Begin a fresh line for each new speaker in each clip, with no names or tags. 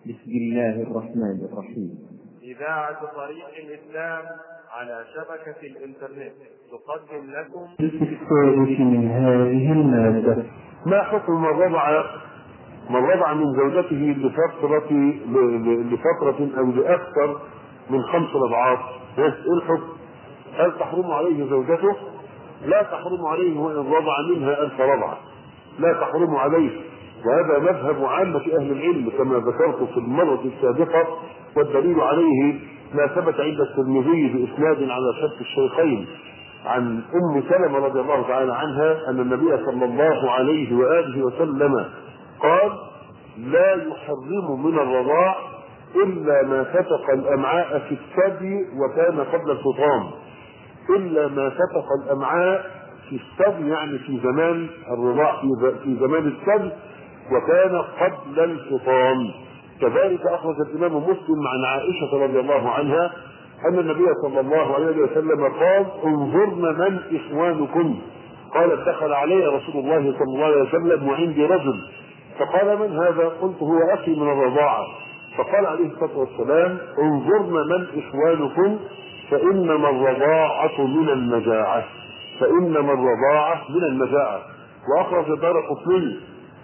بسم الله الرحمن الرحيم.
إذاعة طريق الإسلام على شبكة الإنترنت تقدم لكم
الثالث من هذه المادة.
ما حكم من رضع من زوجته لفترة أو لأكثر من 5 رضعات؟ إيه الحكم؟ هل تحرم عليه زوجته؟ لا تحرم عليه وإن رضع منها 1000 رضعة، لا تحرم عليه، وهذا مذهب عامة أهل العلم كما ذكرت في المرة السابقة، والدليل عليه ما ثبت عند الترمذي بإسناد على شرط الشيخين عن أم سلمة رضي الله تعالى عنها أن النبي صلى الله عليه وآله وسلم قال: لا يحرم من الرضاع إلا ما فتق الأمعاء في الثدي وكان قبل الفطام. إلا ما فتق الأمعاء في الثدي يعني في زمان الرضاع، في زمان الثدي وكان قبل الفطام. كذلك أخرج الإمام مسلم عن عائشة رضي الله عنها أن النبي صلى الله عليه وسلم قال: انظرن من إخوانكم. قالت: دخل علي رسول الله صلى الله عليه وسلم وعندي رجل، فقال: من هذا؟ قلت: هو أخي من الرضاعة. فقال عليه الصلاة والسلام: انظرن من إخوانكم فإنما الرضاعة من المجاعة، فإنما الرضاعة من المجاعة. وأخرج الدارقطني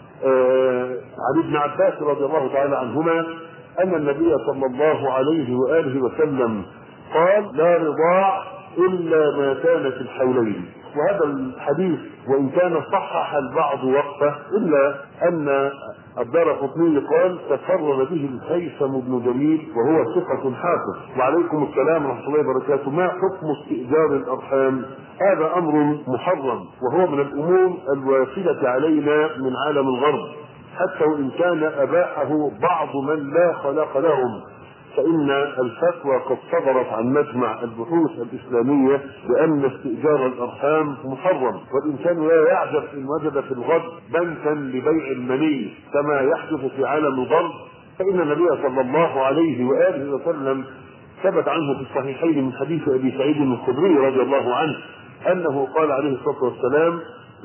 عن ابن عباس رضي الله تعالى عنهما أن النبي صلى الله عليه وآله وسلم قال: لا رضاع إلا ما كان في الحولين. وهذا الحديث وإن كان صحح البعض وقته إلا أن الدارقطني قال: تفرد به الهيثم بن جميل وهو ثقة حافظ. وعليكم السلام ورحمة الله وبركاته. ما حكم استئجار الأرحام؟ هذا أمر محرم، وهو من الأمور الوافدة علينا من عالم الغرب، حتى وإن كان أباحه بعض من لا خلاق لهم، فإن الفتوى قد صدرت عن مجمع البحوث الإسلامية بأن استئجار الأرحام محرم. والإنسان لا يعجب إن وجد في الغد بنكا لبيع المني كما يحدث في عالم الغرب، فإن النبي صلى الله عليه وآله وسلم ثبت عنه في الصحيحين من حديث أبي سعيد الخدري رضي الله عنه أنه قال عليه الصلاة والسلام: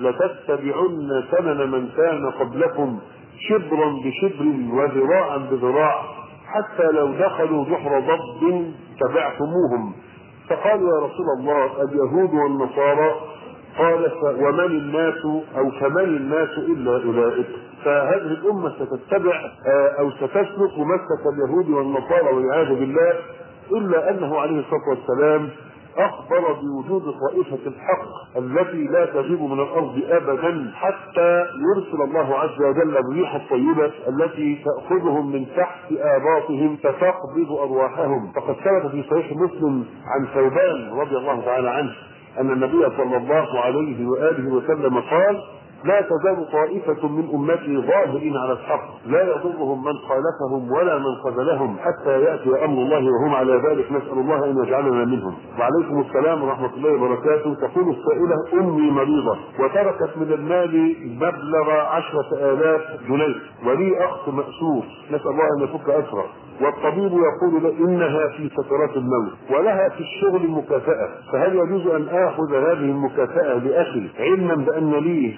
لتتبعن سنن من كان قبلكم شبرا بشبر وذراعا بذراع حتى لو دخلوا جحر ضب تبعتموهم. فقالوا: يا رسول الله، اليهود والنصارى؟ قال: ومن الناس أو فمن الناس إلا أولئك. فهذه الأمة ستتبع أو ستسلك مسلك اليهود والنصارى والعياذ بالله، إلا أنه عليه الصلاة والسلام أخبر بوجود طائفة الحق التي لا تغيب من الأرض أبدا حتى يرسل الله عز وجل الريح الطيبة التي تأخذهم من تحت آباطهم فتقبض أرواحهم. فقد ثبت في صحيح مسلم عن ثوبان رضي الله تعالى عنه أن النبي صلى الله عليه وآله وسلم قال: لا تزال طائفة من أمتي ظاهرين على الحق لا يضرهم من خالفهم ولا من خذلهم حتى يأتي أمر الله وهم على ذلك، نسأل الله أن يجعلنا منهم. وعليكم السلام ورحمة الله وبركاته. تقول السائلة: أمي مريضة وتركت من المال مبلغ 10,000 جنيه، ولي أخت مأسور، نسأل الله أن يفك أسره، والطبيب يقول إنها في سكرات الموت ولها في الشغل مكافأة، فهل يجوز أن آخذ هذه المكافأة لأخي علما بأن لي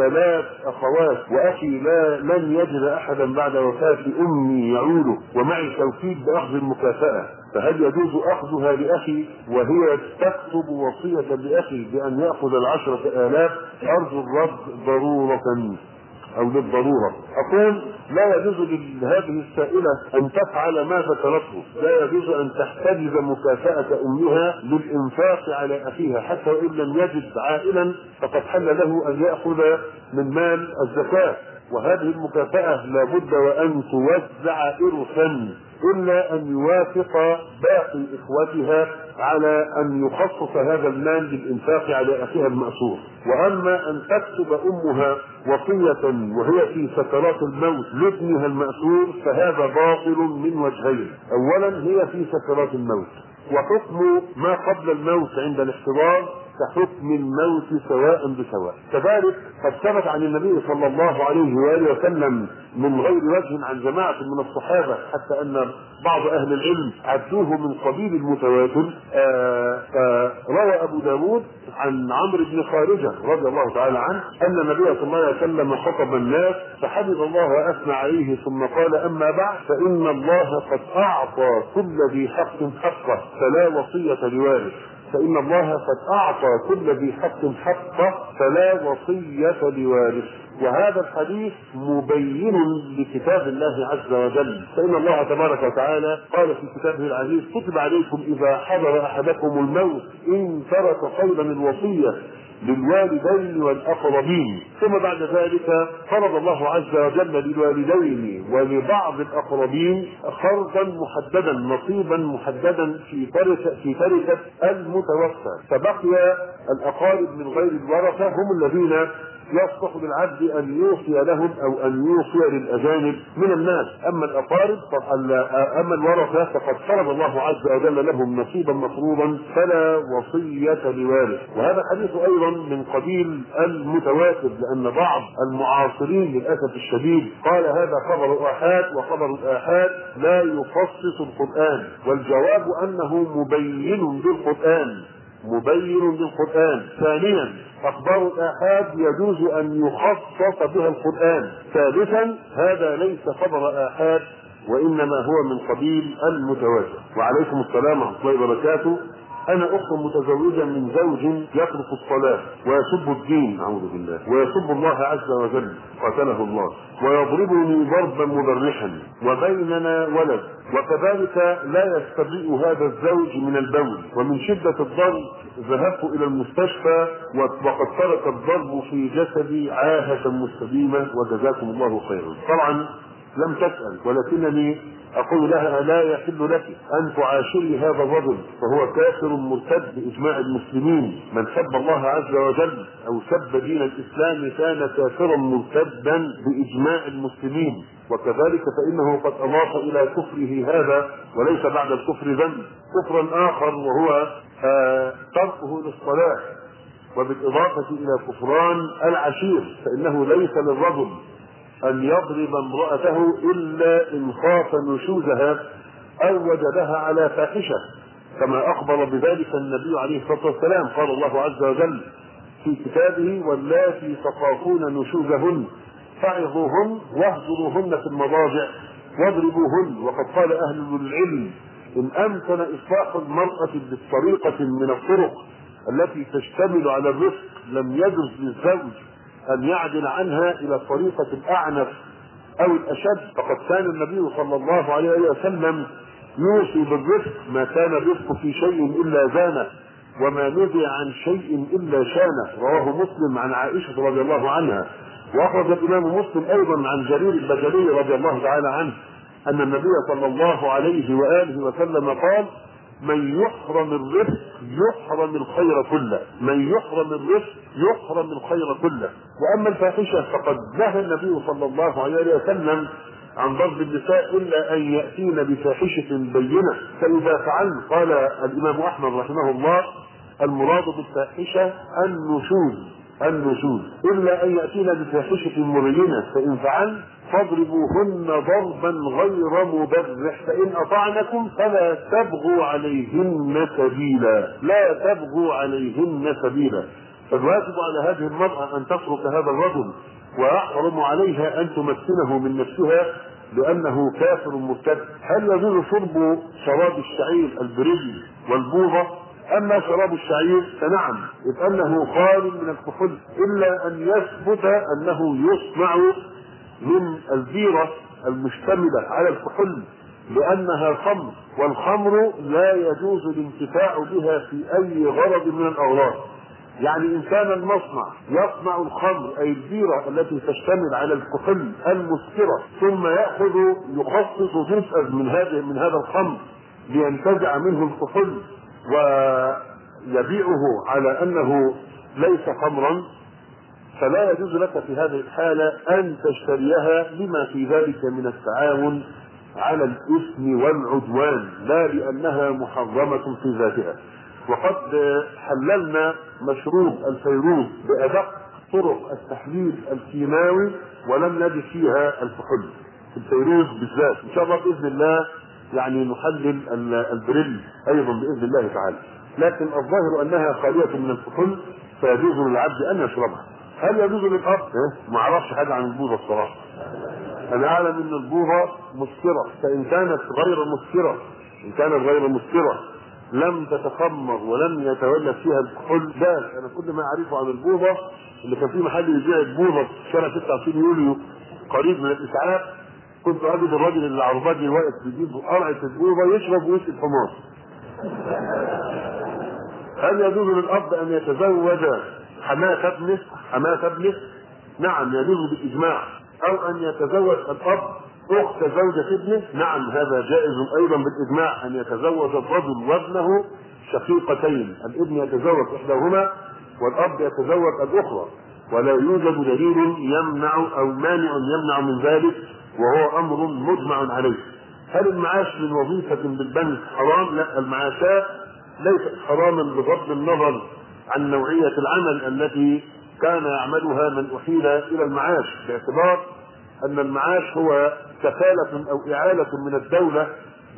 3 أخوات وأخي لن يجد أحدا بعد وفاة أمي يعوله ومعي توكيد بأخذ المكافأة، فهل يجوز أخذها لأخي وهي تكتب وصية لأخي بأن يأخذ 10,000؟ أرجو الرد ضرورة أو للضرورة. أقول: لا يجوز لهذه السائلة أن تفعل ما ذكرته، لا يجوز أن تحتجز مكافأة أمها للإنفاق على أخيها حتى وإن لم يجد عائلا، فقد حل له أن يأخذ من مال الزكاة، وهذه المكافأة لابد وأن توزع إرثا، إلا أن يوافق باقي إخوتها على أن يخصص هذا المال للإنفاق على أخيها المأسور. وأما أن تكتب أمها وصية وهي في سكرات الموت لابنها المأسور فهذا باطل من وجهين: أولا، هي في سكرات الموت، وحكم ما قبل الموت عند الاحتضار كحكم الموت سواء بسواء. كذلك قد ثبت عن النبي صلى الله عليه وآله وسلم من غير وجه عن جماعة من الصحابة، حتى أن بعض أهل العلم عدوه من قبيل المتواتر. روى أبو داود عن عمرو بن خارجة رضي الله تعالى عنه أن النبي صلى الله عليه وسلم خطب الناس فحمد الله وأثنى عليه ثم قال: أما بعد، فإن الله قد أعطى كل ذي حق حقه فلا وصية لوارث. فإن الله قد أعطى كل ذي حق حقه فلا وصية لوارث. وهذا الحديث مبين لكتاب الله عز وجل، فإن الله تبارك وتعالى قال في كتابه العزيز: كتب عليكم إذا حضر أحدكم الموت إن ترك خيرا الوصية للوالدين والأقربين. ثم بعد ذلك فرض الله عز وجل للوالدين ولبعض الأقربين خرجا محددا، نصيبا محددا في تركة المتوفى، فبقي الأقارب من غير الورثة هم الذين يصلح للعبد أن يوصي لهم أو أن يوصي للأجانب من الناس. أما الأقارب أما الورثة فقد فرض الله عز وجل لهم نصيبا مفروضا فلا وصية لوارث. وهذا حديث أيضا من قبيل المتواتر، لأن بعض المعاصرين للأسف الشديد قال هذا خبر آحاد، وخبر الآحاد لا يخصص القرآن، والجواب أنه مبين بالقرآن. ثانيا، أخبار الآحاد يجوز أن يخصص بها القرآن. ثالثا، هذا ليس خبر آحاد وإنما هو من قبيل المتواتر. وعليكم السلام ورحمة الله وبركاته. أنا أخت متزوجة من زوج يترك الصلاة ويسب الدين، أعوذ بالله، ويسب الله عز وجل قاتله الله، ويضربني ضربا مبرحا، وبيننا ولد، وكذلك لا يستبرئ هذا الزوج من البول، ومن شدة الضرب ذهبت إلى المستشفى وقد ترك الضرب في جسدي عاهة مستديمة وجزاكم الله خيرا. طبعا لم تسأل، ولكنني أقول لها: لا يحل لك أن تعاشري هذا الرجل، فهو كافر مرتد بإجماع المسلمين. من سب الله عز وجل أو سب دين الإسلام كان كافرا مرتدا بإجماع المسلمين، وكذلك فإنه قد أضاف إلى كفره هذا وليس بعد الكفر ذنب كفرا آخر، وهو تركه للصلاة، وبالإضافة إلى كفران العشير، فإنه ليس للرجل أن يضرب امرأته إلا إن خاف نشوزها أو وجدها على فاحشة، كما أخبر بذلك النبي عليه الصلاة والسلام. قال الله عز وجل في كتابه: واللاتي تخافون نشوزهن فعظوهن واهجروهن في المضاجع واضربوهن. وقد قال أهل العلم: إن أمكن إصلاح المرأة بطريقة من الطرق التي تشتمل على الرفق لم يجوز للزوج أن يعدل عنها إلى الطريقة الأعنف أو الأشد، فقد كان النبي صلى الله عليه وسلم يوصي بالرفق، ما كان الرفق في شيء إلا زانه، وما نهي عن شيء إلا شانه. رواه مسلم عن عائشة رضي الله عنها، وأخرج الإمام مسلم أيضا عن جرير البجلي رضي الله تعالى عنه أن النبي صلى الله عليه وآله وسلم قال: من يحرم الرفق يحرم الخير كله، من يحرم الرفق يحرم الخير كله. وأما الفاحشة فقد نهى النبي صلى الله عليه وسلم عن ضرب النساء إلا أن يأتين بفاحشة بينة، فإذا فعلن، قال الإمام أحمد رحمه الله: المراد بالفاحشة النشوز إلا أن يأتين بفاحشة مبينة، فإن فعلن فاضربوهن ضربا غير مبرح، فإن أطعنكم فلا تبغوا عليهن سبيلا. فالواجب على هذه المرأة أن تترك هذا الرجل، ويحرم عليها أن تمكنه من نفسها لأنه كافر مرتد. هل يجوز شرب شراب الشعير البريل والبوظة؟ أما شراب الشعير فنعم، إذ أنه خال من الكحول، إلا أن يثبت أنه يصنع من البيرة المشتملة على الكحول لأنها خمر، والخمر لا يجوز الانتفاع بها في أي غرض من الأغراض. يعني إن كان المصنع يصنع الخمر أي البيرة التي تشتمل على الكحول المسكرة، ثم يخصص جزءا من هذا الخمر لينتزع منه الكحول ويبيعه على أنه ليس خمرا، فلا يجوز لك في هذه الحالة أن تشتريها لما في ذلك من التعاون على الإثم والعدوان، لا لأنها محرمة في ذاتها. وقد حللنا مشروب الفيروز بأدق طرق التحليل الكيماوي ولم نجد فيها الكحول في الفيروز بالذات. ان شاء الله باذن الله يعني نحلل البريل ايضا باذن الله تعالى، لكن الظاهر انها خاليه من الكحول فيجوز للعبد ان يشربها. هل يجوز للاب؟ ما اعرفش حاجه عن البوظه الصراحه. انا اعلم ان البوظه مسكره، فان كانت غير مسكره لم تتخمر ولم يتولد فيها الكحول ده. انا كل ما اعرفه عن البوظه اللي كان في محل يبيع البوظه في شارع 26 يوليو قريب من الاسعاف، كنت اجد الراجل اللي عرباجي واقف بيجيب قرعه البوظه يشرب ويسقي الحمار. هل يجوز للاب ان يتزوج حماة ابنه؟ نعم يجوز بالاجماع. او ان يتزوج الاب اخت زوجة ابنه؟ نعم هذا جائز ايضا بالاجماع، ان يتزوج الرجل وابنه شقيقتين، الابن يتزوج احداهما والاب يتزوج الاخرى، ولا يوجد دليل يمنع او مانع يمنع من ذلك، وهو امر مجمع عليه. هل المعاش من وظيفة بالبنك حرام؟ لا، المعاشات ليست حراما بغض النظر عن نوعية العمل التي كان يعملها من احيل الى المعاش، باعتبار ان المعاش هو كفالة او اعالة من الدولة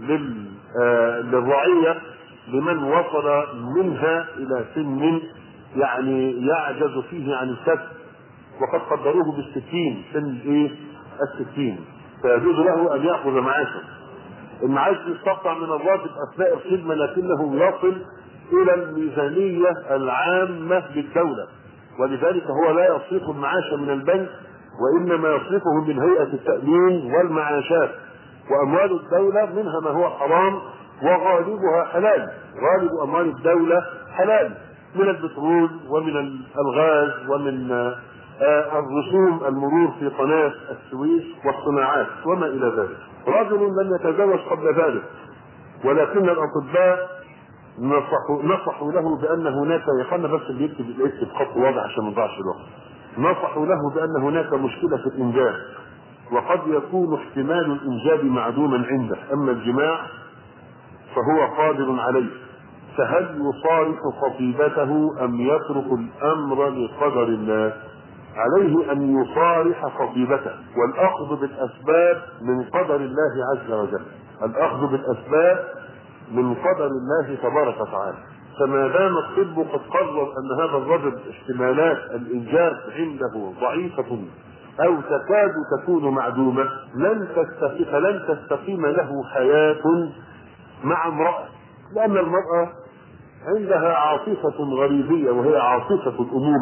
للرعية لمن وصل منها الى سن يعني يعجز فيه عن الكسب، وقد قدروه بالستين، سن الستين، فيجوز له ان ياخذ معاشا. المعاش يستقطع من الراتب اثناء الخدمه، لكنه يصل الى الميزانيه العامه للدوله، ولذلك هو لا يصرف المعاش من البنك، وانما يصرفه من هيئه التامين والمعاشات. واموال الدوله منها ما هو حرام وغالبها حلال، غالب اموال الدوله حلال، من البترول ومن الغاز ومن الرسوم المرور في قناة السويس والصناعات وما الى ذلك. رجل لم يتزوج قبل ذلك، ولكن الاطباء نصحوا له بان هناك، يخلنا بس اللي يكتب خط واضح عشان ما نضيعش الوقت، نصحوا له بان هناك مشكلة في الانجاب، وقد يكون احتمال الانجاب معدوما عنده، اما الجماع فهو قادر عليه، فهل يصارح خطيبته ام يترك الامر لقدر الله؟ عليه ان يصارح خطيبته، والاخذ بالاسباب من قدر الله عز وجل، الاخذ بالاسباب من قدر الله تبارك وتعالى. فما دام الطب قد قرر ان هذا الرجل احتمالات الانجاب عنده ضعيفة او تكاد تكون معدومة، لن تستقيم له حياة مع امرأة، لان المرأة عندها عاطفة غريزية وهي عاطفة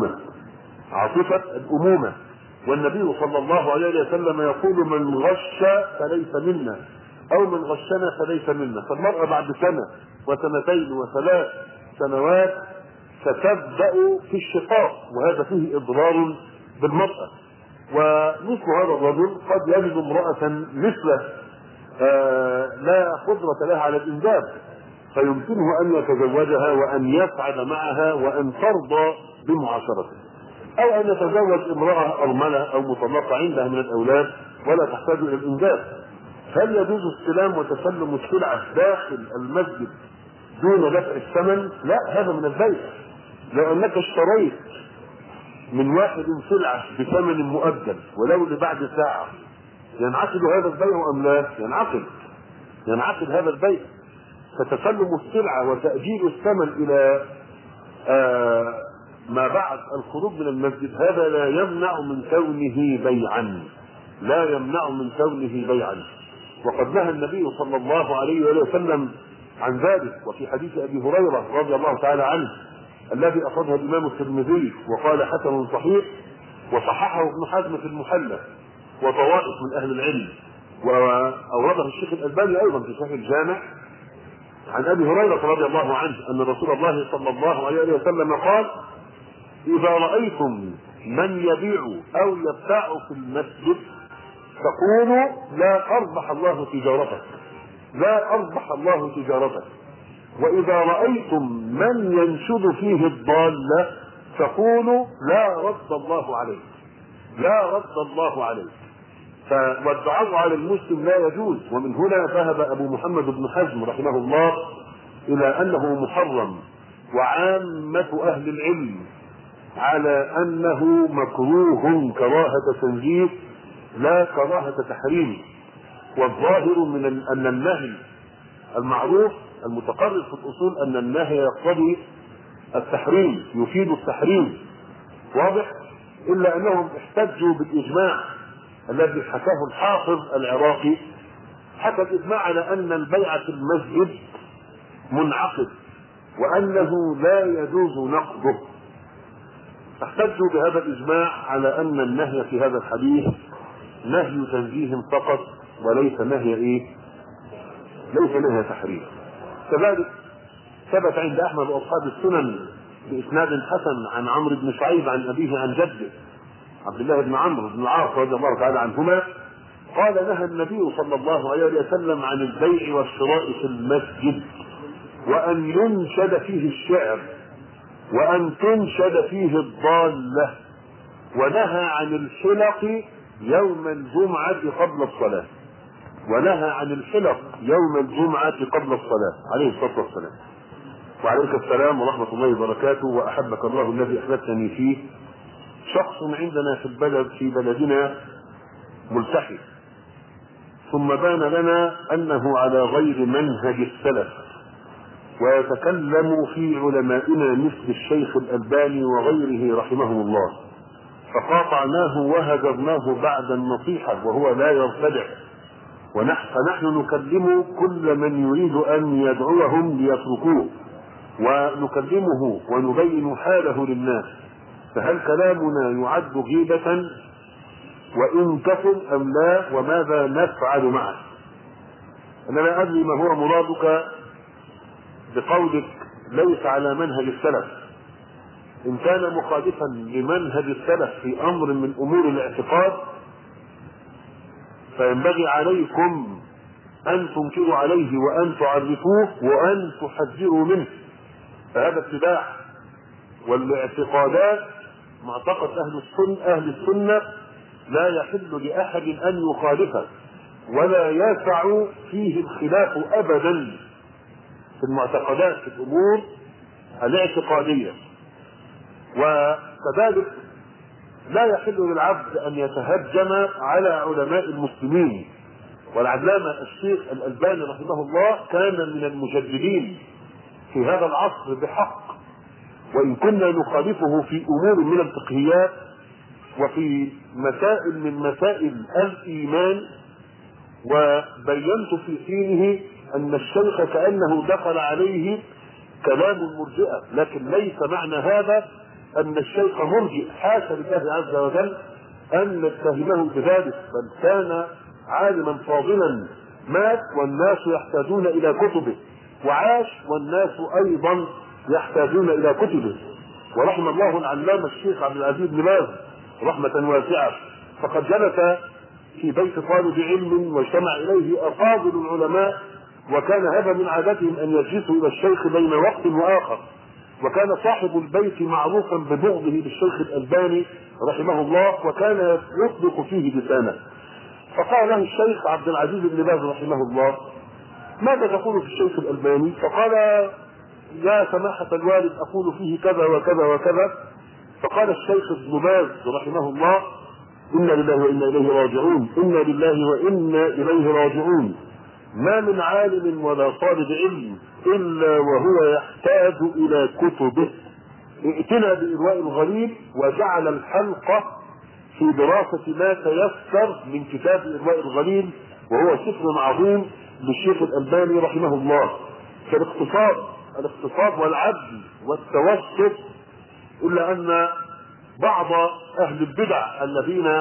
الأمومة، والنبي صلى الله عليه وسلم يقول من غش فليس منا، أو من غشنا فليس منا. فالمرأة بعد سنة وسنتين وثلاث سنوات ستبدأ في الشقاق، وهذا فيه إضرار بالمرأة. ومثل هذا الرجل قد يجد امرأة مثله لا قدرة لها على الإنجاب، فيمكنه أن يتزوجها وأن يسعد معها وأن ترضى بمعاشرته، أو أن يتزوج امرأة أرملة أو مطلقة عندها من الأولاد ولا تحتاج إلى الإنجاب. هل يجوز استلام وتسلم السلعة داخل المسجد دون دفع الثمن؟ لا، هذا من البيع. لو أنك اشتريت من واحد سلعة بثمن مؤجل ولو لبعد ساعة، ينعقد هذا البيع أم لا؟ ينعقد هذا البيع. فتسلم السلعة وتأجيل الثمن إلى ما بعد الخروج من المسجد هذا لا يمنع من كونه بيعا، وقد نهى النبي صلى الله عليه وسلم عن ذلك. وفي حديث ابي هريره رضي الله تعالى عنه الذي اخرجه الامام الترمذي وقال حسن صحيح، وصححه ابن حزم في المحلى وطوائف من اهل العلم، واورده الشيخ الالباني ايضا في صحيح الجامع، عن ابي هريره رضي الله عنه ان رسول الله صلى الله عليه وسلم قال: اذا رايتم من يبيع او يبتاع في المسجد فقولوا لا اربح الله تجارتك، واذا رايتم من ينشد فيه الضاله فقولوا لا رد الله عليه. والدعاء على المسلم لا يجوز. ومن هنا ذهب ابو محمد بن حزم رحمه الله الى انه محرم وعامة أهل العلم على أنه مكروه كراهة تنزيه لا كراهة تحريم. والظاهر من أن النهي المعروف المتقرر في الأصول أن النهي يقتضي التحريم، يفيد التحريم، واضح؟ إلا أنهم احتجوا بالإجماع الذي حكاه الحافظ العراقي، حكى الإجماع على أن البيع في المسجد منعقد وأنه لا يجوز نقضه. احتجوا بهذا الإجماع على أن النهي في هذا الحديث نهي تنزيه فقط وليس نهي ليس نهي تحريم. كذلك ثبت عند أحمد وأصحاب السنن بإسناد حسن عن عمرو بن شعيب عن أبيه عن جده عبد الله بن عمرو بن العاص رضي الله تعالى عنهما قال نهى النبي صلى الله عليه وسلم عن البيع والشراء في المسجد وأن ينشد فيه الشعر وأن تنشد فيه الضالة، ونهى عن الحلق يوم الجمعة قبل الصلاة، ونهى عن الحلق يوم الجمعة قبل الصلاة عليه الصلاة والسلام. وعليك السلام ورحمة الله وبركاته، وأحبك الله الذي أحببتني فيه. شخص عندنا في بلدنا ملتحي، ثم بان لنا أنه على غير منهج السلف ويتكلم في علمائنا مثل الشيخ الألباني وغيره رحمهم الله، فقاطعناه وهجرناه بعد النصيحة وهو لا يرتدع، فنحن نكلم كل من يريد أن يدعوهم ليتركوه ونكلمه ونبين حاله للناس، فهل كلامنا يعد غيبة وإن كفر أم لا، وماذا نفعل معه؟ أنا لا أدري ما هو مرادك بقولك ليس على منهج السلف. إن كان مخالفا لمنهج السلف في أمر من أمور الاعتقاد فينبغي عليكم أن تنكروا عليه وأن تعرفوه وأن تحذروا منه، فهذا اتباع. والاعتقادات معتقد أهل السنة لا يحل لأحد أن يخالفه ولا يسع فيه الخلاف أبدا في المعتقدات في الأمور الاعتقادية. وكذلك لا يحل للعبد أن يتهجم على علماء المسلمين، والعلامة الشيخ الألباني رحمه الله كان من المجددين في هذا العصر بحق، وإن كنا نخالفه في أمور من الفقهيات وفي مسائل من مسائل الإيمان، وبينت في حينه أن الشيخ كأنه دخل عليه كلام المرجئة، لكن ليس معنى هذا أن الشيخ مرجئ، حاشا لله عز وجل أن نتهمه بذلك، بل كان عالما فاضلا مات والناس يحتاجون إلى كتبه، وعاش والناس أيضا يحتاجون إلى كتبه. ورحم الله العلامة الشيخ عبد العزيز بن باز رحمة واسعة، فقد جلس في بيت طالب علم واجتمع إليه أفاضل العلماء، وكان هذا من عادتهم أن يجلسوا إلى الشيخ بين وقت وآخر، وكان صاحب البيت معروفا ببغضه للشيخ الألباني رحمه الله، وكان يطلق فيه لسانه. فقال له الشيخ عبد العزيز بن باز رحمه الله: ماذا تقول في الشيخ الألباني؟ فقال: يا سماحة الوالد أقول فيه كذا وكذا وكذا. فقال الشيخ ابن باز رحمه الله: إنا لله وإنا إليه راجعون، إنا لله وإنا إليه راجعون. ما من عالم ولا طالب علم إلا وهو يحتاج إلى كتبه. ائتنا بإرواء الغريب، وجعل الحلقة في دراسة ما تيسر من كتاب إرواء الغريب، وهو سفر عظيم للشيخ الألباني رحمه الله. فالاقتصاد والعدل والتوسط، إلا أن بعض أهل البدع الذين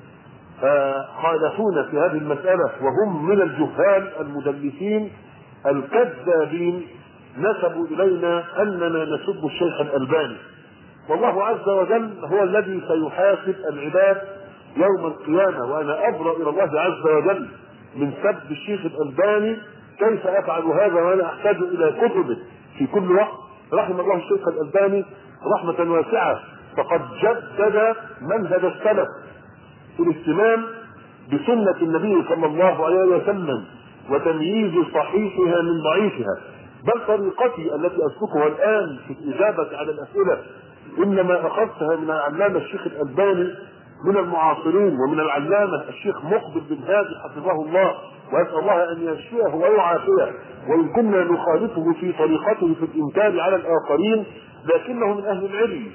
خالفونا في هذه المسألة وهم من الجهال المدلسين الكذابين نسبوا إلينا أننا نسب الشيخ الألباني، والله عز وجل هو الذي سيحاسب العباد يوم القيامة، وأنا أبرأ إلى الله عز وجل من سب الشيخ الألباني. كيف أفعل هذا وأنا أحتاج إلى كتبه في كل وقت؟ رحم الله الشيخ الألباني رحمة واسعة، فقد جدد منهج السلف في الاهتمام بسنة النبي صلى الله عليه وسلم وتمييز صحيحها من ضعيفها، بل طريقتي التي أسلكها الآن في الإجابة على الأسئلة إنما أخذتها من العلامة الشيخ الألباني من المعاصرين، ومن العلامة الشيخ مقبل بن هادي حفظه الله، وأسأل الله أن يشفيه ويعافيه، وإن كنا نخالفه في طريقته في الإنكار على الآخرين لكنه من أهل العلم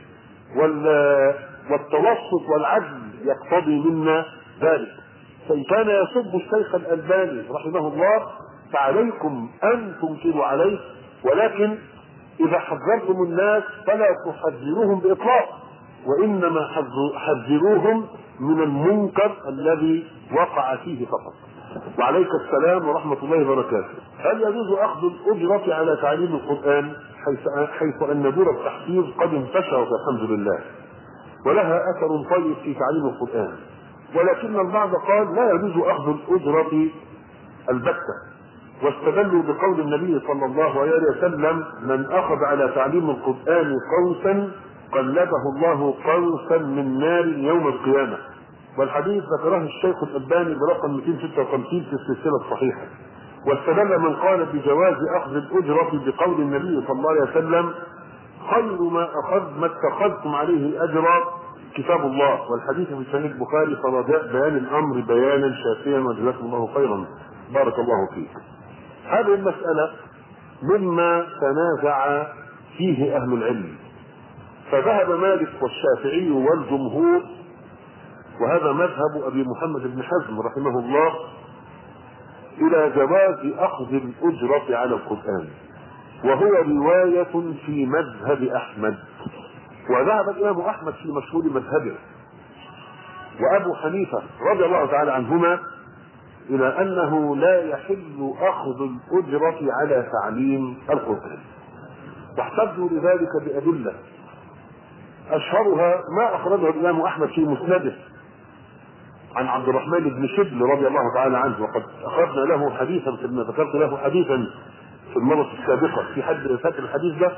والتوسط والعدل يقتضي منا ذلك. فإن كان يسب الشيخ الألباني رحمه الله فعليكم أن تنكروا عليه، ولكن إذا حذرتم الناس فلا تحذروهم بإطلاق، وإنما حذروهم من المنكر الذي وقع فيه فقط. وعليك السلام ورحمة الله وبركاته. هل يجوز أخذ الأجرة على تعليم القرآن حيث أن دور التحفيظ قد انتشرت الحمد لله ولها أثر طيب في تعليم القرآن، ولكن البعض قال لا يجوز أخذ الأجرة البتة، واستدلوا بقول النبي صلى الله عليه وسلم: من أخذ على تعليم القرآن قوسا قلبه الله قوسا من نار يوم القيامة. والحديث ذكره الشيخ الألباني برقم 256 في السلسلة الصحيحة. واستدل من قال بجواز أخذ الأجرة بقول النبي صلى الله عليه وسلم: خير ما اتخذتم عليه أجرا كتاب الله. والحديث في صحيح البخاري، فرجاء بيان الأمر بيانا شافيا وجزاكم الله خيرا. بارك الله فيك. هذه المسألة مما تنازع فيه أهل العلم، فذهب مالك والشافعي والجمهور، وهذا مذهب أبي محمد بن حزم رحمه الله، إلى جواز أخذ الأجرة على القرآن، وهو رواية في مذهب أحمد. وذهب الإمام أحمد في مشهور مذهبه وأبو حنيفة رضي الله تعالى عنهما إلى أنه لا يحل أخذ الأجرة على تعليم القرآن، واحتجوا لذلك بأدلة أشهرها ما أخرجه الإمام أحمد في مسنده عن عبد الرحمن بن شبل رضي الله تعالى عنه، وقد أخذنا له حديثا كما ذكرت له حديثا في المرة السابقة. في حد فاكر الحديث ده؟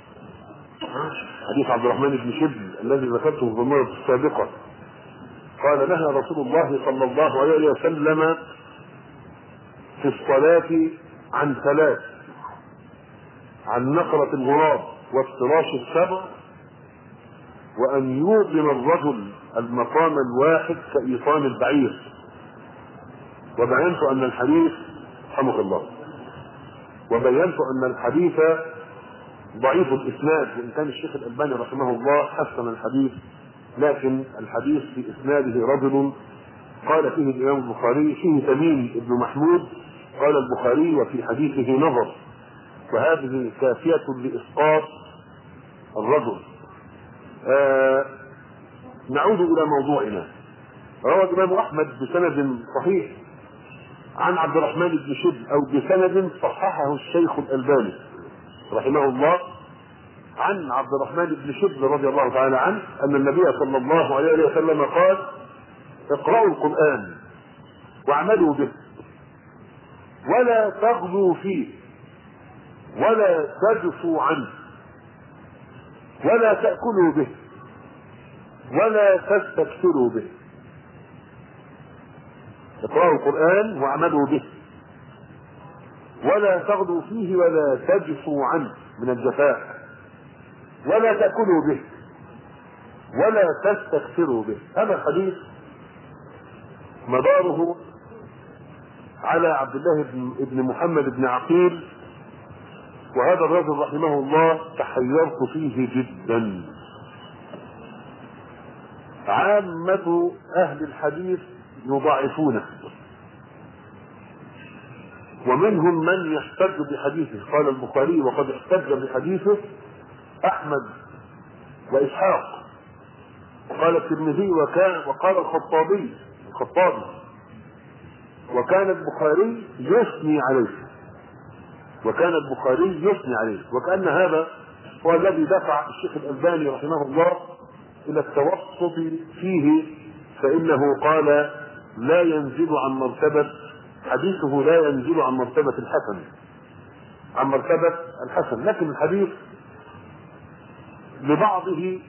حديث عبد الرحمن بن شبل الذي ذكرته في المرة السابقة. قال: نهى رسول الله صلى الله عليه وسلم في الصلاة عن ثلاث: عن نقرة الغراب وافتراش السبع، وأن يوطن الرجل المقام الواحد كإيطان البعير. وبينت أن الحديث رحمك الله وبينت أن الحديث ضعيف الإسناد، وإن كان الشيخ الألباني رحمه الله حسن الحديث، لكن الحديث في إسناده رجل قال فيه الإمام البخاري: فيه تميم بن محمود. قال البخاري: وفي حديثه نظر، وهذه كافية لإسقاط الرجل. نعود إلى موضوعنا. روى الإمام أحمد بسند صحيح عن عبد الرحمن بن شبل، أو بسند صححه الشيخ الألباني رحمه الله، عن عبد الرحمن بن شبل رضي الله تعالى عنه أن النبي صلى الله عليه وسلم قال: اقرأوا القرآن واعملوا به، ولا تغلوا فيه، ولا تجفوا عنه، ولا تأكلوا به، ولا تستكثروا به. اقرأوا القرآن واعملوا به، ولا تغلوا فيه، ولا تجفوا عنه من الجفاء، ولا تأكلوا به، ولا تستكثروا به. هذا الحديث مداره على عبد الله بن محمد بن عقيل، وهذا الرجل رحمه الله تحيرت فيه جدا. عامة أهل الحديث يضاعفونه، ومنهم من يحتج بحديثه. قال البخاري: وقد احتج بحديثه أحمد وإسحاق. قال الترمذي: وقال الخطابي وكان البخاري يثني عليه، وكأن هذا هو الذي دفع الشيخ الألباني رحمه الله إلى التوسط فيه، فإنه قال: لا ينزل عن مرتبة حديثه، لا ينزل عن مرتبة الحسن، لكن الحديث لبعضه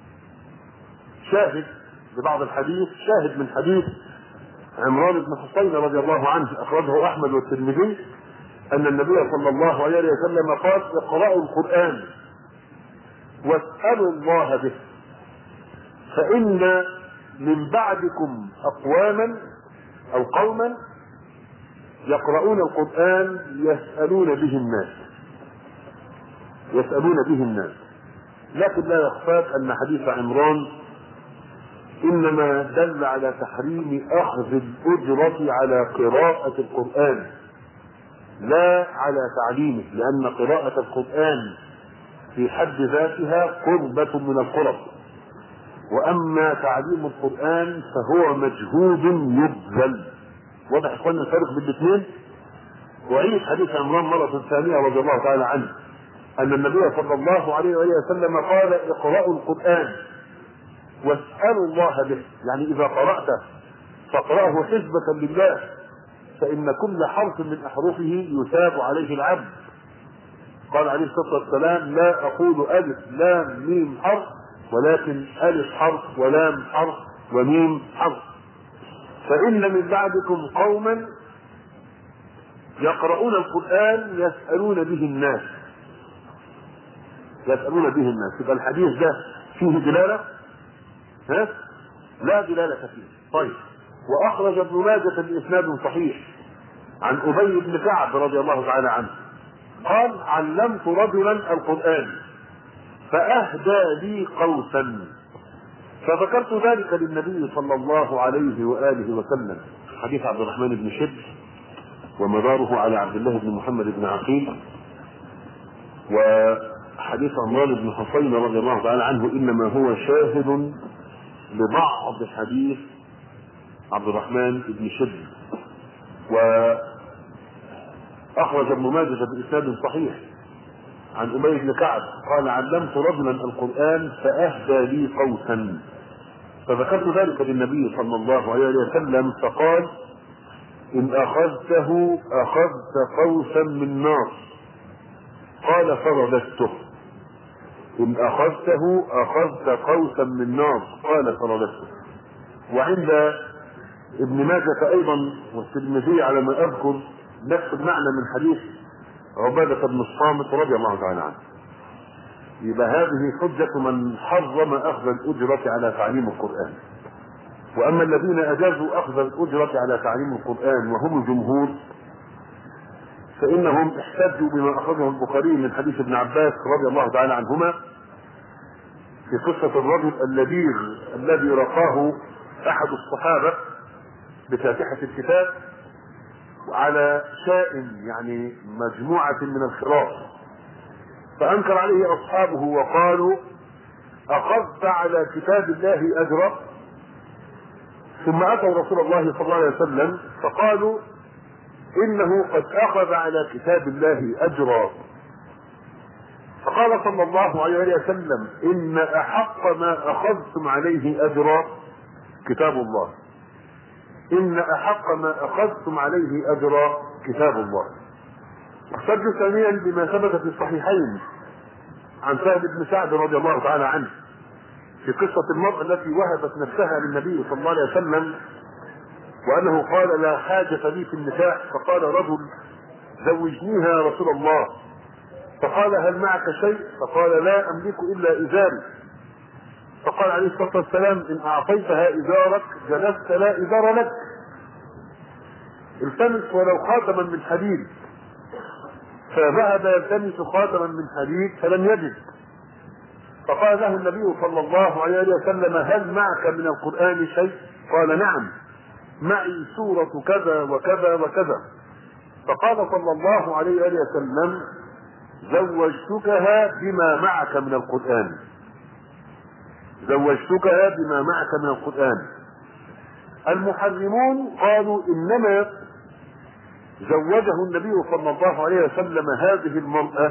شاهد، لبعض الحديث شاهد من حديث عمران بن حسين رضي الله عنه، أخرجه أحمد والترمذي، أن النبي صلى الله عليه وسلم قال اقرأوا القرآن واسألوا الله به فإن من بعدكم أقواما أو قوما يقرؤون القرآن يسألون به الناس. لكن لا يخفاك أن حديث عمران إنما دل على تحريم أخذ الأجرة على قراءة القرآن لا على تعليمه، لأن قراءة القرآن في حد ذاتها قربة من القرب، وأما تعليم القرآن فهو مجهود يبذل. واضح اخوانا الفرق بين الاثنين؟ وعيد حديث عمران مرة ثانية رضي الله تعالى عنه أن النبي صلى الله عليه وسلم قال اقرأوا القرآن واسألوا الله به، يعني إذا قرأته فاقرأه حسبة لله، فإن كل حرف من أحرفه يثاب عليه العبد. قال عليه الصلاة والسلام لا أقول ألف لام ميم حرف، ولكن ألف حرف ولام حرف وميم حرف. فإن من بعدكم قوما يقرؤون القرآن يسألون به الناس. يبقى الحديث ده فيه دلالة؟ لا دلالة فيه. طيب، وأخرج ابن ماجه بإسناد صحيح عن أبي بن كعب رضي الله تعالى عنه قال علمت رجلا القرآن فأهدى لي قوسا فذكرت ذلك للنبي صلى الله عليه وآله وسلم. حديث عبد الرحمن بن شبل ومداره على عبد الله بن محمد بن عقيل. وحديث عمران بن حصين رضي الله تعالى عنه إنما هو شاهد لبعض حديث عبد الرحمن بن شبل. وأخرج ابن ماجه بإسناد صحيح عن أبي بن كعب قال علمت رجلا القرآن فأهدى لي قوسا فذكرت ذلك للنبي صلى الله عليه وسلم فقال إن أخذته أخذت قوسا من نار، قال فرددته. إن أخذته أخذت قوسا من نار، قال فرددته. وعند ابن ماجه أيضا والترمذي على ما أذكر نفس المعنى من حديث عبادة بن الصامت رضي الله تعالى عنه. يبقى هذه حجة من حرم أخذ الأجرة على تعليم القرآن. وأما الذين أجازوا أخذ الأجرة على تعليم القرآن وهم الجمهور فإنهم احتجوا بما أخرجه البخاري من حديث ابن عباس رضي الله تعالى عنهما في قصة الرجل اللبيغ الذي رقاه أحد الصحابة بفاتحة الكتاب وعلى شائن يعني مجموعة من الخراف، فأنكر عليه أصحابه وقالوا أخذت على كتاب الله أجرا؟ ثم أتوا رسول الله صلى الله عليه وسلم فقالوا إنه قد أخذ على كتاب الله أجرا. فقال صلى الله عليه وسلم إن أحق ما أخذتم عليه أجرا كتاب الله. إن أحق ما أخذتم عليه أجرا كتاب الله. احتج ثانيا بما ثبت في الصحيحين عن سهل بن سعد رضي الله تعالى عنه في قصة المرأة التي وهبت نفسها للنبي صلى الله عليه وسلم وأنه قال لا حاجة لي في النساء، فقال رجل زوجنيها يا رسول الله، فقال هل معك شيء؟ فقال لا أملك إلا إزاري. فقال عليه الصلاة والسلام إن أعطيتها إزارك جلست لا إزار لك، التمس ولو خاتما من حديد. فذهب يلتمس خاتما من حديد فلم يجد، فقال له النبي صلى الله عليه وسلم هل معك من القرآن شيء؟ قال نعم معي سورة كذا وكذا وكذا. فقال صلى الله عليه وسلم زوجتكها بما معك من القرآن. زوجتكها بما معك من القرآن. المحرمون قالوا إنما زوجه النبي صلى الله عليه وسلم هذه المرأة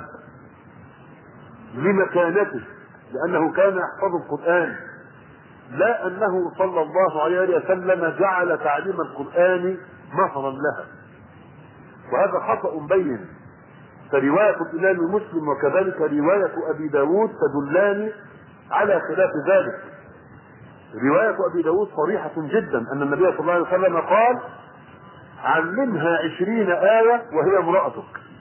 لمكانته لأنه كان يحفظ القرآن، لا أنه صلى الله عليه وسلم جعل تعليم القرآن مهرا لها، وهذا خطأ بين. فرواية الإمام مسلم وكذلك رواية أبي داود تدلان على خلاف ذلك. رواية أبي داود صريحة جدا أن النبي صلى الله عليه وسلم قال علمها 20 آية وهي امرأتك.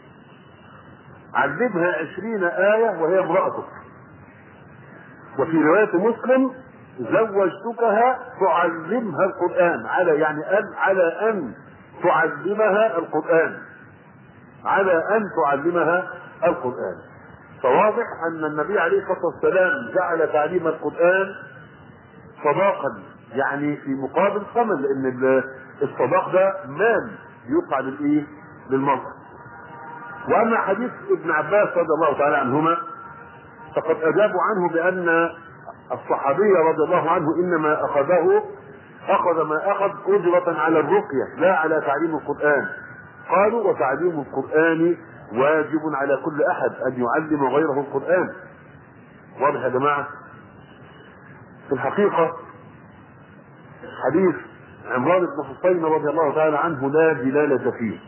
علمها 20 آية وهي امرأتك. وفي رواية مسلم زوجتكها تعلمها القرآن، على أن تعلمها القرآن، على أن تعلمها القرآن. فواضح أن النبي عليه الصلاة والسلام جعل تعليم القرآن صداقا، يعني في مقابل ثمن، لأن الصداق ده مال يقع للمرأة. وأما حديث ابن عباس رضي الله تعالى عنهما فقد أجابوا عنه بأن الصحابي رضي الله عنه إنما أخذ ما أخذ أجرة على الرقية لا على تعليم القرآن. قالوا وتعليم القرآن واجب على كل أحد أن يعلم غيره القرآن. واضح يا جماعة؟ في الحقيقة حديث عمران بن حسين رضي الله تعالى عنه لا دلالة فيه،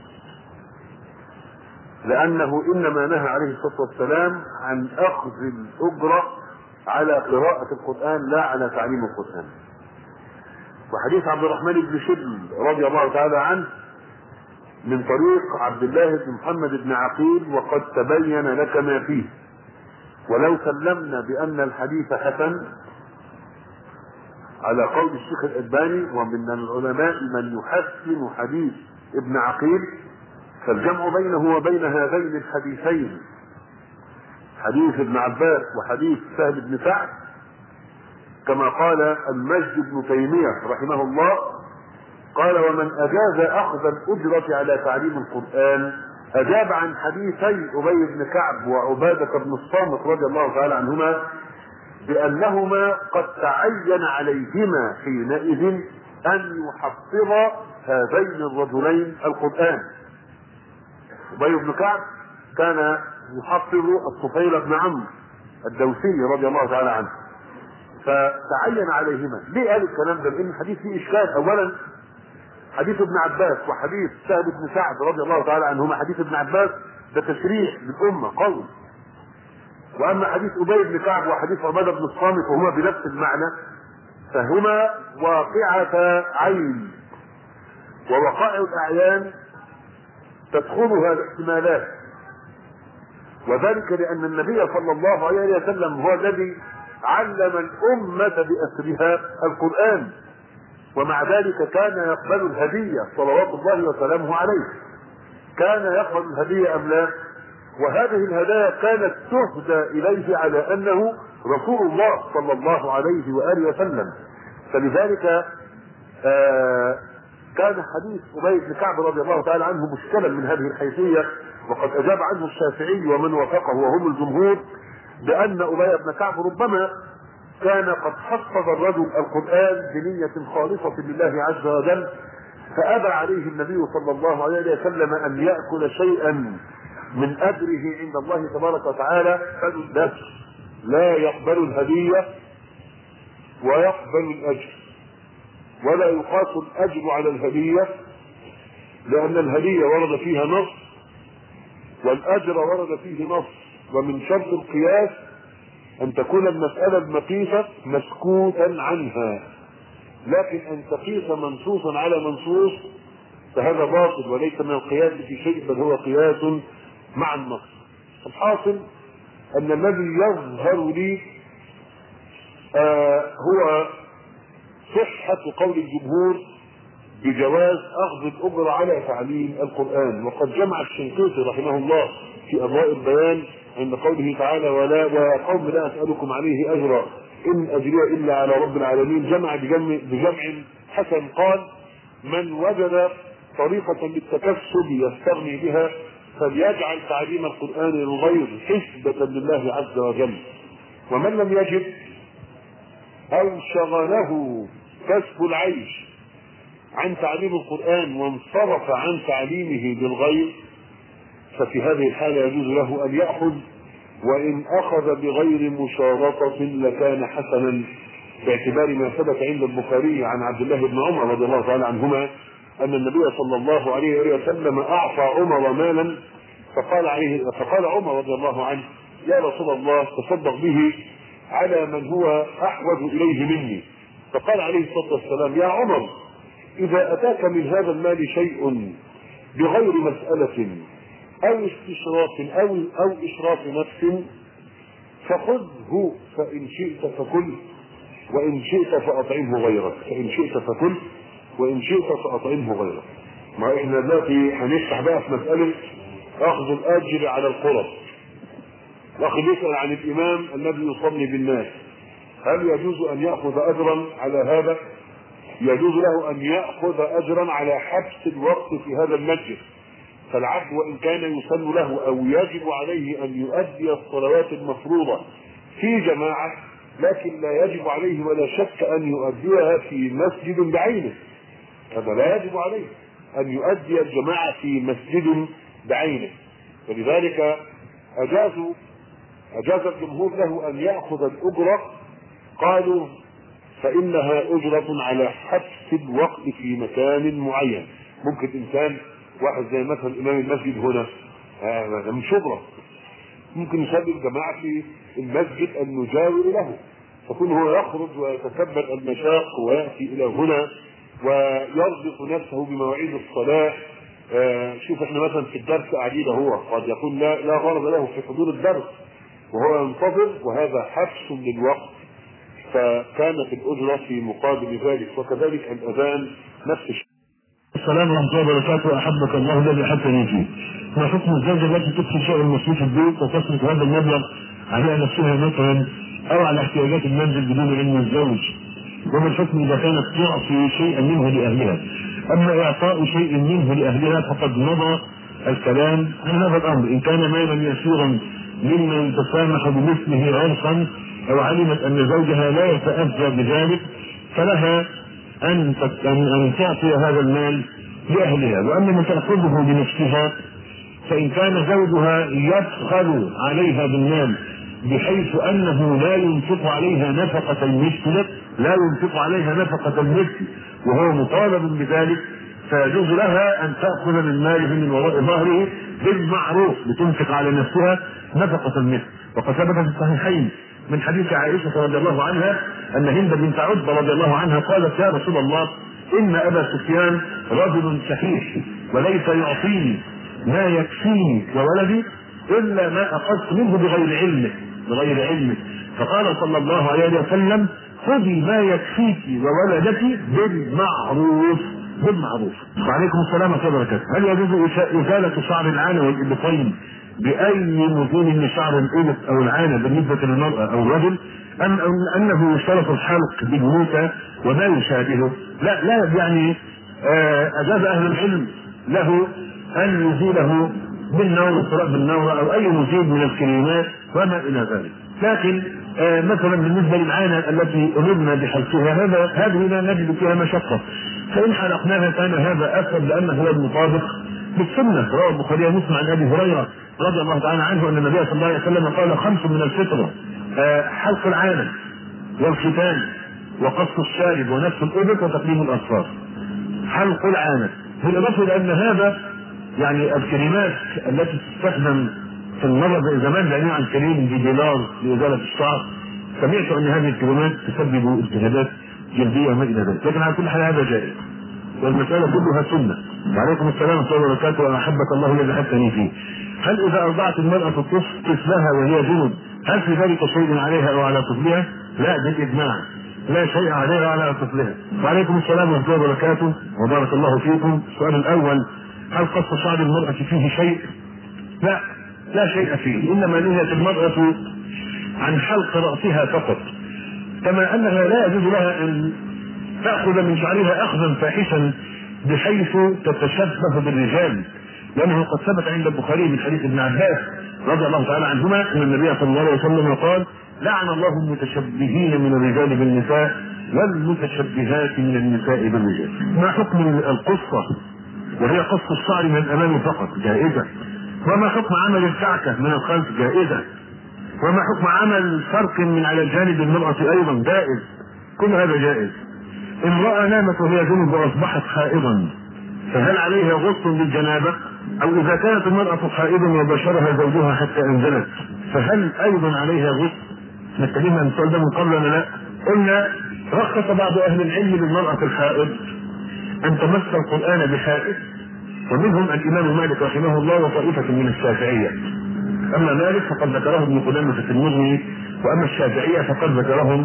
لأنه إنما نهى عليه الصلاة والسلام عن أخذ الأجرة على قراءة القرآن لا على تعليم القرآن. وحديث عبد الرحمن بن شبل رضي الله تعالى عنه من طريق عبد الله بن محمد بن عقيل وقد تبين لك ما فيه. ولو سلمنا بأن الحديث حسن على قول الشيخ الألباني ومن العلماء من يحسن حديث ابن عقيل، فالجمع بينه وبين هذين الحديثين حديث ابن عباس وحديث سهل بن سعد كما قال المجد بن تيمية رحمه الله، قال ومن أجاز أخذ الأجرة على تعليم القرآن أجاب عن حديثي أبي بن كعب وعبادة بن الصامت رضي الله تعالى عنهما بأنهما قد تعين عليهما حينئذ أن يحفظ هذين الرجلين القرآن. أبي بن كعب كان يحفظ الطفيل بن عمرو الدوسي رضي الله تعالى عنه، فتعين عليهما. ليه قال الكلام ده؟ لأن الحديث فيه إشكال. أولا حديث ابن عباس وحديث سهل بن سعد رضي الله تعالى عنهما، حديث ابن عباس ده تشريح للأمة قول، وأما حديث أبي بن كعب وحديث عبادة بن الصامت وهما بنفس المعنى فهما واقعة عين، ووقائع الأعيان تدخلها الاحتمالات، وذلك لأن النبي صلى الله عليه وسلم هو الذي علم الأمة بأسرها القرآن، ومع ذلك كان يقبل الهدية صلوات الله وسلامه عليه. كان يقبل الهدية أم لا؟ وهذه الهدايا كانت تهدى إليه على أنه رسول الله صلى الله عليه وآله وسلم. فلذلك كان حديث أبي بن كعب رضي الله تعالى عنه مشكلا من هذه الحيثية، وقد أجاب عنه الشافعي ومن وافقه وهم الجمهور بأن أبي بن كعب ربما كان قد حفظ الرجل القرآن بنية خالصة لله عز وجل، فأبى عليه النبي صلى الله عليه وسلم أن يأكل شيئا من أجره عند الله تبارك وتعالى، لا يقبل الهدية ويقبل الأجر، ولا يقاس الأجر على الهدية، لأن الهدية ورد فيها نص والأجر ورد فيه نص. ومن شرط القياس أن تكون المسألة المقيسة مسكوتا عنها، لكن أن تقيس منصوصا على منصوص فهذا باطل وليس من القياس في شيء، بل هو قياس مع النص. الحاصل أن الذي يظهر لي هو صحة قول الجمهور بجواز أخذ الأجر على تعليم القرآن. وقد جمع الشنقيطي رحمه الله في أضواء البيان عند قوله تعالى ويا قوم لا أسألكم عليه أجرا إن أجري إلا على رب العالمين، جمع بجمع حسن قال من وجد طريقة للتكسب يستغني بها فليجعل تعليم القرآن للغير حسبة لله عز وجل، ومن لم يجد أو شغله كسب العيش عن تعليم القرآن وانصرف عن تعليمه للغير ففي هذه الحالة يجوز له أن يأخذ، وإن أخذ بغير مشارطة لكان حسنا، باعتبار ما ثبت عند البخاري عن عبد الله بن عمر رضي الله تعالى عنهما أن النبي صلى الله عليه وسلم أعطى عمر مالا فقال عمر رضي الله عنه يا رسول الله تصدق به على من هو أحوج إليه مني، فقال عليه الصلاة والسلام يا عمر إذا أتاك من هذا المال شيء بغير مسألة أو استشراف أو إشراف نفس فخذه فإن شئت فكل وإن شئت فأطعمه غيرك، فإن شئت فكل وإن شئت فأطعمه غيرك. ما إحنا دلوقتي هنفتح بقى في مسألة أخذ الأجر على القرب. الأخ يسأل عن الإمام الذي يصلي بالناس، هل يجوز أن يأخذ أجرا على هذا؟ يجوز له أن يأخذ أجرا على حبس الوقت في هذا المسجد، فالعبد وإن كان يسن له أو يجب عليه أن يؤدي الصلوات المفروضة في جماعة، لكن لا يجب عليه ولا شك أن يؤديها في مسجد بعينه. هذا لا يجب عليه أن يؤدي الجماعة في مسجد بعينه، ولذلك أجاز الجمهور له أن يأخذ الأجرة. قالوا فإنها أجرة على حبس الوقت في مكان معين. ممكن إنسان واحد زي مثلا إمام المسجد هنا من شبرا ممكن يصلي الجماعة في المسجد المجاور له، فكون هو يخرج ويتكبر المشاق ويأتي إلى هنا ويربط نفسه بمواعيد الصلاة. شوف احنا مثلا في الدرس قاعدين، هو قد يكون لا غرض له في حضور الدرس وهو ينتظر، وهذا حبس للوقت، فكانت الأجرة في مقابل ذلك. وكذلك الأذان نفس الشيء.
السلام ورحمة الله وبركاته. أحبك الله الذي حبني فيه. ما حكم الزوجة التي تدخل شيء المصروف البيت وتصرف هذا المبلغ على نفسها مثلا أو على احتياجات المنزل بدون علم الزوج؟ وما الحكم إذا كانت تعطي شيئا منه لأهلها؟ أما إعطاء شيء منه لأهلها فقد مضى الكلام عن هذا الأمر. إن كان مالا يسيرا ممن تسامح بمثله عرفا أو علمت أن زوجها لا يتأذى بذلك فلها أن تعطي هذا المال لأهلها. وأما من تأخذه بنفسها فإن كان زوجها يبخل عليها بالمال بحيث أنه لا ينفق عليها نفقة المثل وهو مطالب بذلك، فيجوز لها أن تأخذ من ماله من وراء ظهره بالمعروف لتنفق على نفسها نفقة المثل. وقد ثبت في الصحيحين من حديث عائشة رضي الله عنها أن هند بنت عتبة رضي الله عنها قالت: يا رسول الله، إن أبا سفيان رجل شحيح وليس يعطيني ما يكفيني وولدي إلا ما أخذت منه بغير علمه. فقال صلى الله عليه وسلم: خذي ما يكفيك وولدك بالمعروف. وعليكم السلام ورحمة الله وبركاته. هل يجوز إزالة شعر العانة والإبطين بأي مزيل من شعر الإبط أو العانة بالنسبة للمرأة أو الرجل، أم أنه يشترط الحلق بالموتى وما يشابهه؟ لا يعني أجاز أهل العلم له أن يزيله بالنور، الصلاة بالنور أو أي مزيل من الكريمات وما إلى ذلك. لكن مثلا بالنسبة للعانة التي أمرنا بحلقها هذه لا نجد فيها مشقة، فإن حلقناها كان هذا أسهل لأنه هو المطابق بالسنة. رواه البخاري ومسلم عن أبي هريرة رضي الله تعالى عنه أن النبي صلى الله عليه وسلم قال: 5 من الفطرة: حلق العانة والختان وقص الشارب ونفس الإبط وتقليم الأظفار. حلق العانة، بالإضافة إلى أن هذا يعني الكريمات التي تستخدم في المرض زمان بعيدا عن كريم بدولار لإزالة الشعر، سمعت أن هذه الكريمات تسبب التهابات جلدية وما إلى ذلك، لكن على كل حال هذا جائز والمسألة كلها سنة. وعليكم السلام ورحمة الله وبركاته. وأحبك الله الذي حثني فيه. هل إذا أرضعت المرأة طفلها وهي جنب هل في ذلك شيء عليها أو على طفلها؟ لا، بالإجماع لا شيء عليها وعلى طفلها. وعليكم السلام ورحمة الله وبركاته وبارك الله فيكم. السؤال الأول: هل قص شعر المرأة فيه شيء؟ لا شيء فيه، إنما نهت المرأة عن حلق رأسها فقط، كما أنها لا يجوز لها أن تأخذ من شعرها أخذا فاحشا بحيث تتشبه بالرجال، لأنه قد ثبت عند البخاري من حديث ابن عباس رضي الله تعالى عنهما أن النبي صلى الله عليه وسلم قال: لعن الله المتشبهين من الرجال بالنساء والمتشبهات من النساء بالرجال. ما حكم القصة وهي قص الشعر من الأمام فقط؟ جائزة. وما حكم عمل الكعكة من الخلف؟ جائزة. وما حكم عمل فرق من على الجانب المرأة أيضا؟ جائز. كل هذا جائز. امرأة نامت وهي جنب وأصبحت حائضا، فهل عليها غسل للجنابة؟ أو إذا كانت المرأة حائضا وبشرها زوجها حتى أنزلت فهل أيضا عليها غسل؟ نتكلم عن السؤال ده من قبل ولا لا؟ قلنا رخص بعض أهل العلم للمرأة الحائض أن تمس القرآن بحائض ومنهم الإمام مالك رحمه الله وطائفة من الشافعية. أما مالك فقد ذكره ابن قدامة في المغني، وأما الشافعية فقد ذكرهم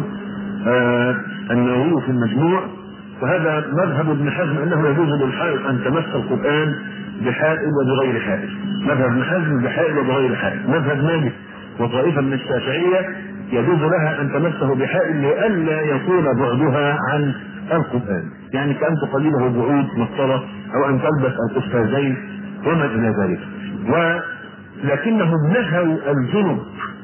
النووي في المجموع. وهذا مذهب ابن حزم أنه يجوز للحائض أن تمس القرآن بحائل وبغير حائل. مذهب ابن حزم بحائل وبغير حائل. مذهب مالك وطائفة من الشافعية يجوز لها أن تمسه بحائل لئلا يكون بعدها عن القرآن، يعني كأن تقلبه بعود مسطرة أو أن تلبس القفازين وما إلى ذلك. ولكنهم نهوا الجنب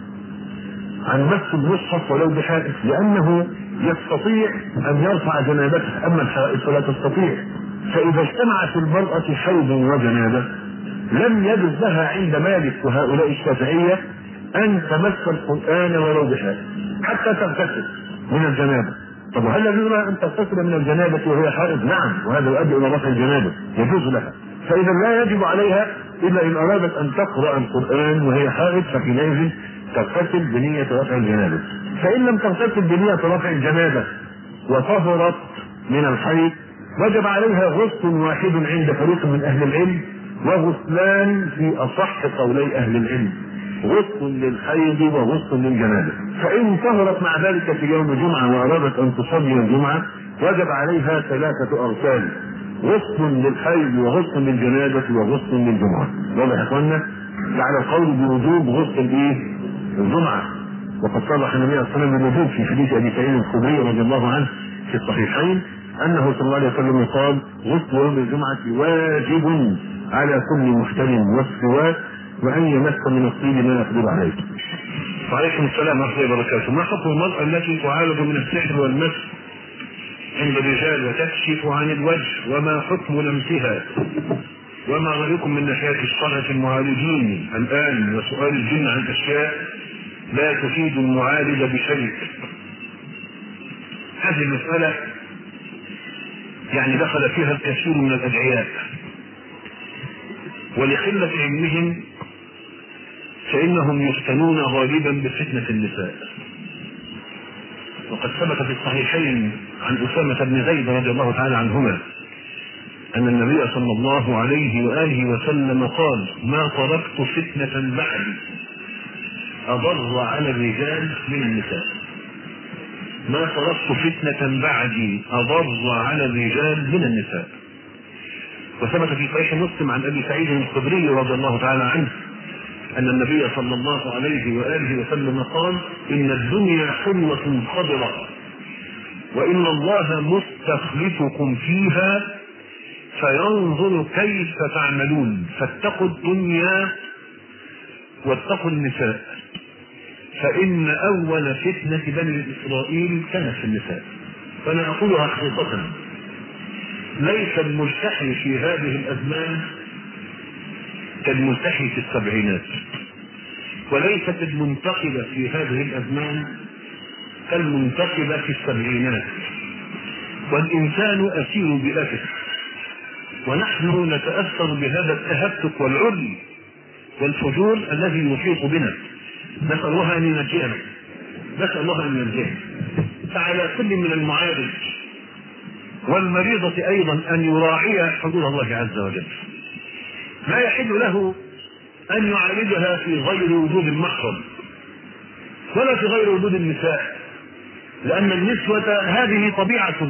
عن مس المصحف ولو بحائل، لأنه يستطيع أن يرفع جنابته، أما الحائل فلا تستطيع. فإذا اجتمعت المرأة حيض وجنابة لم يجوز لها عند مالك وهؤلاء الشافعية أن تمس القرآن ولو بحائل حتى تغتسل من الجنابة. طب وهل يجوز لها أن تغتسل من الجنابة وهي حائض؟ نعم، وهذا يؤدي إلى رفع الجنابة، يجوز لها. فإذا لا يجب عليها إلا إن أرادت أن تقرأ القرآن وهي حائض، فحينئذ تغتسل بنية رفع الجنابة. فإن لم تغتسل بنية رفع الجنابة وطهرت من الحيض وجب عليها غسل واحد عند فريق من أهل العلم، وغسلان في أصح قولي أهل العلم، غسل للحيض وغسل للجنابة. فإن طهرت مع ذلك في يوم الجمعة وأرادت أن تصلي الجمعة وجب عليها 3 أغسال، غسل للحيض وغسل للجنابة وغسل للجمعة. واضح يا اخوانا؟ على القول بوجوب غسل الجمعة، وقد صرح النبي صلى الله عليه وسلم بالوجوب في حديث أبي سعيد الخدري رضي الله عنه في الصحيحين أنه صلى الله عليه وسلم قال: غسل يوم الجمعة واجب على كل محتلم والسواك وأن يمس من الطين ما يقدر عليه. وعليكم السلام ورحمة الله وبركاته. ما حكم المرأة التي تعالج من السحر والمس عند الرجال وتكشف عن الوجه، وما حكم لمسها؟ وما رأيكم من ناحية الشرع في المعالجين الآن وسؤال الجن عن أشياء لا تفيد المعالج بشيء؟ هذه المسألة يعني دخل فيها الكثير من الأدعياء، ولقلة علمهم فإنهم يفتنون غالبا بفتنة النساء. وقد ثبت في الصحيحين عن أسامة بن زيد رضي الله تعالى عنهما أن النبي صلى الله عليه وآله وسلم قال: ما تركت فتنة بعدي أضر على الرجال من النساء. ما تركت فتنة بعدي أضر على الرجال من النساء. وثبت في صحيح مسلم عن أبي سعيد الخدري رضي الله تعالى عنه أن النبي صلى الله عليه وآله وسلم قال: إن الدنيا حلوة خضرة، وإن الله مستخلفكم فيها فينظر كيف تعملون، فاتقوا الدنيا واتقوا النساء، فإن أول فتنة بني إسرائيل كانت في النساء. فأنا أقولها خاصة: ليس الملتحي في هذه الأزمان كالملتحي في السبعينات، وليست المنتقبة في هذه الأزمان كالمنتقبة في السبعينات، والإنسان أسير بأسره، ونحن نتأثر بهذا التهتك والعري والفجور الذي يحيط بنا. نسأل الله أن ينجينا، نسأل الله أن ينجينا. فعلى كل من المعالج والمريضة أيضا أن يراعي حدود الله عز وجل. لا يحل له أن يعالجها في غير وجود المحرم ولا في غير وجود النساء، لأن النسوة هذه طبيعة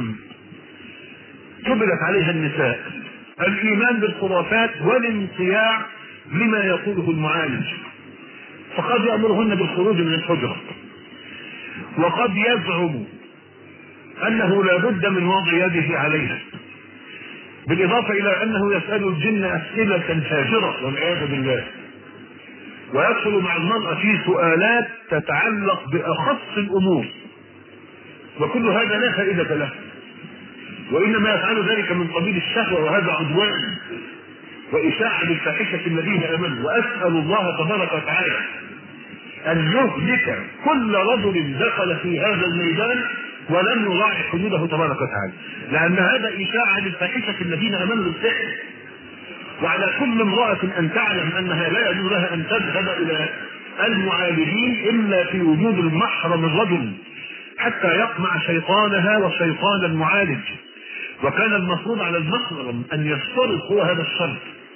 جبلت عليها النساء، الإيمان بالخرافات والانصياع لما يقوله المعالج. فقد يأمرهن بالخروج من الحجرة، وقد يزعم أنه لا بد من وضع يده عليها، بالإضافة إلى أنه يسأل الجن أسئلة فاجرة والعياذ بالله، ويدخل مع المرأة في سؤالات تتعلق بأخص الأمور، وكل هذا لا فائدة له، وإنما يفعل ذلك من قبيل الشهوة، وهذا عدوان وإشاعة للفاحشة الذين آمنوا. وأسأل الله تبارك وتعالى أن يهلك كل رجل دخل في هذا الميدان ولم يراعي حدوده تبارك وتعالى، لأن هذا إشاعة للفاحشة الذين آمنوا بالسحر. وعلى كل امرأة أن تعلم أنها لا يجوز لها أن تذهب إلى المعالجين إلا في وجود المحرم الرجل حتى يقمع شيطانها وشيطان المعالج. وكان المفروض على المحرم أن يشترط هو هذا الشرط،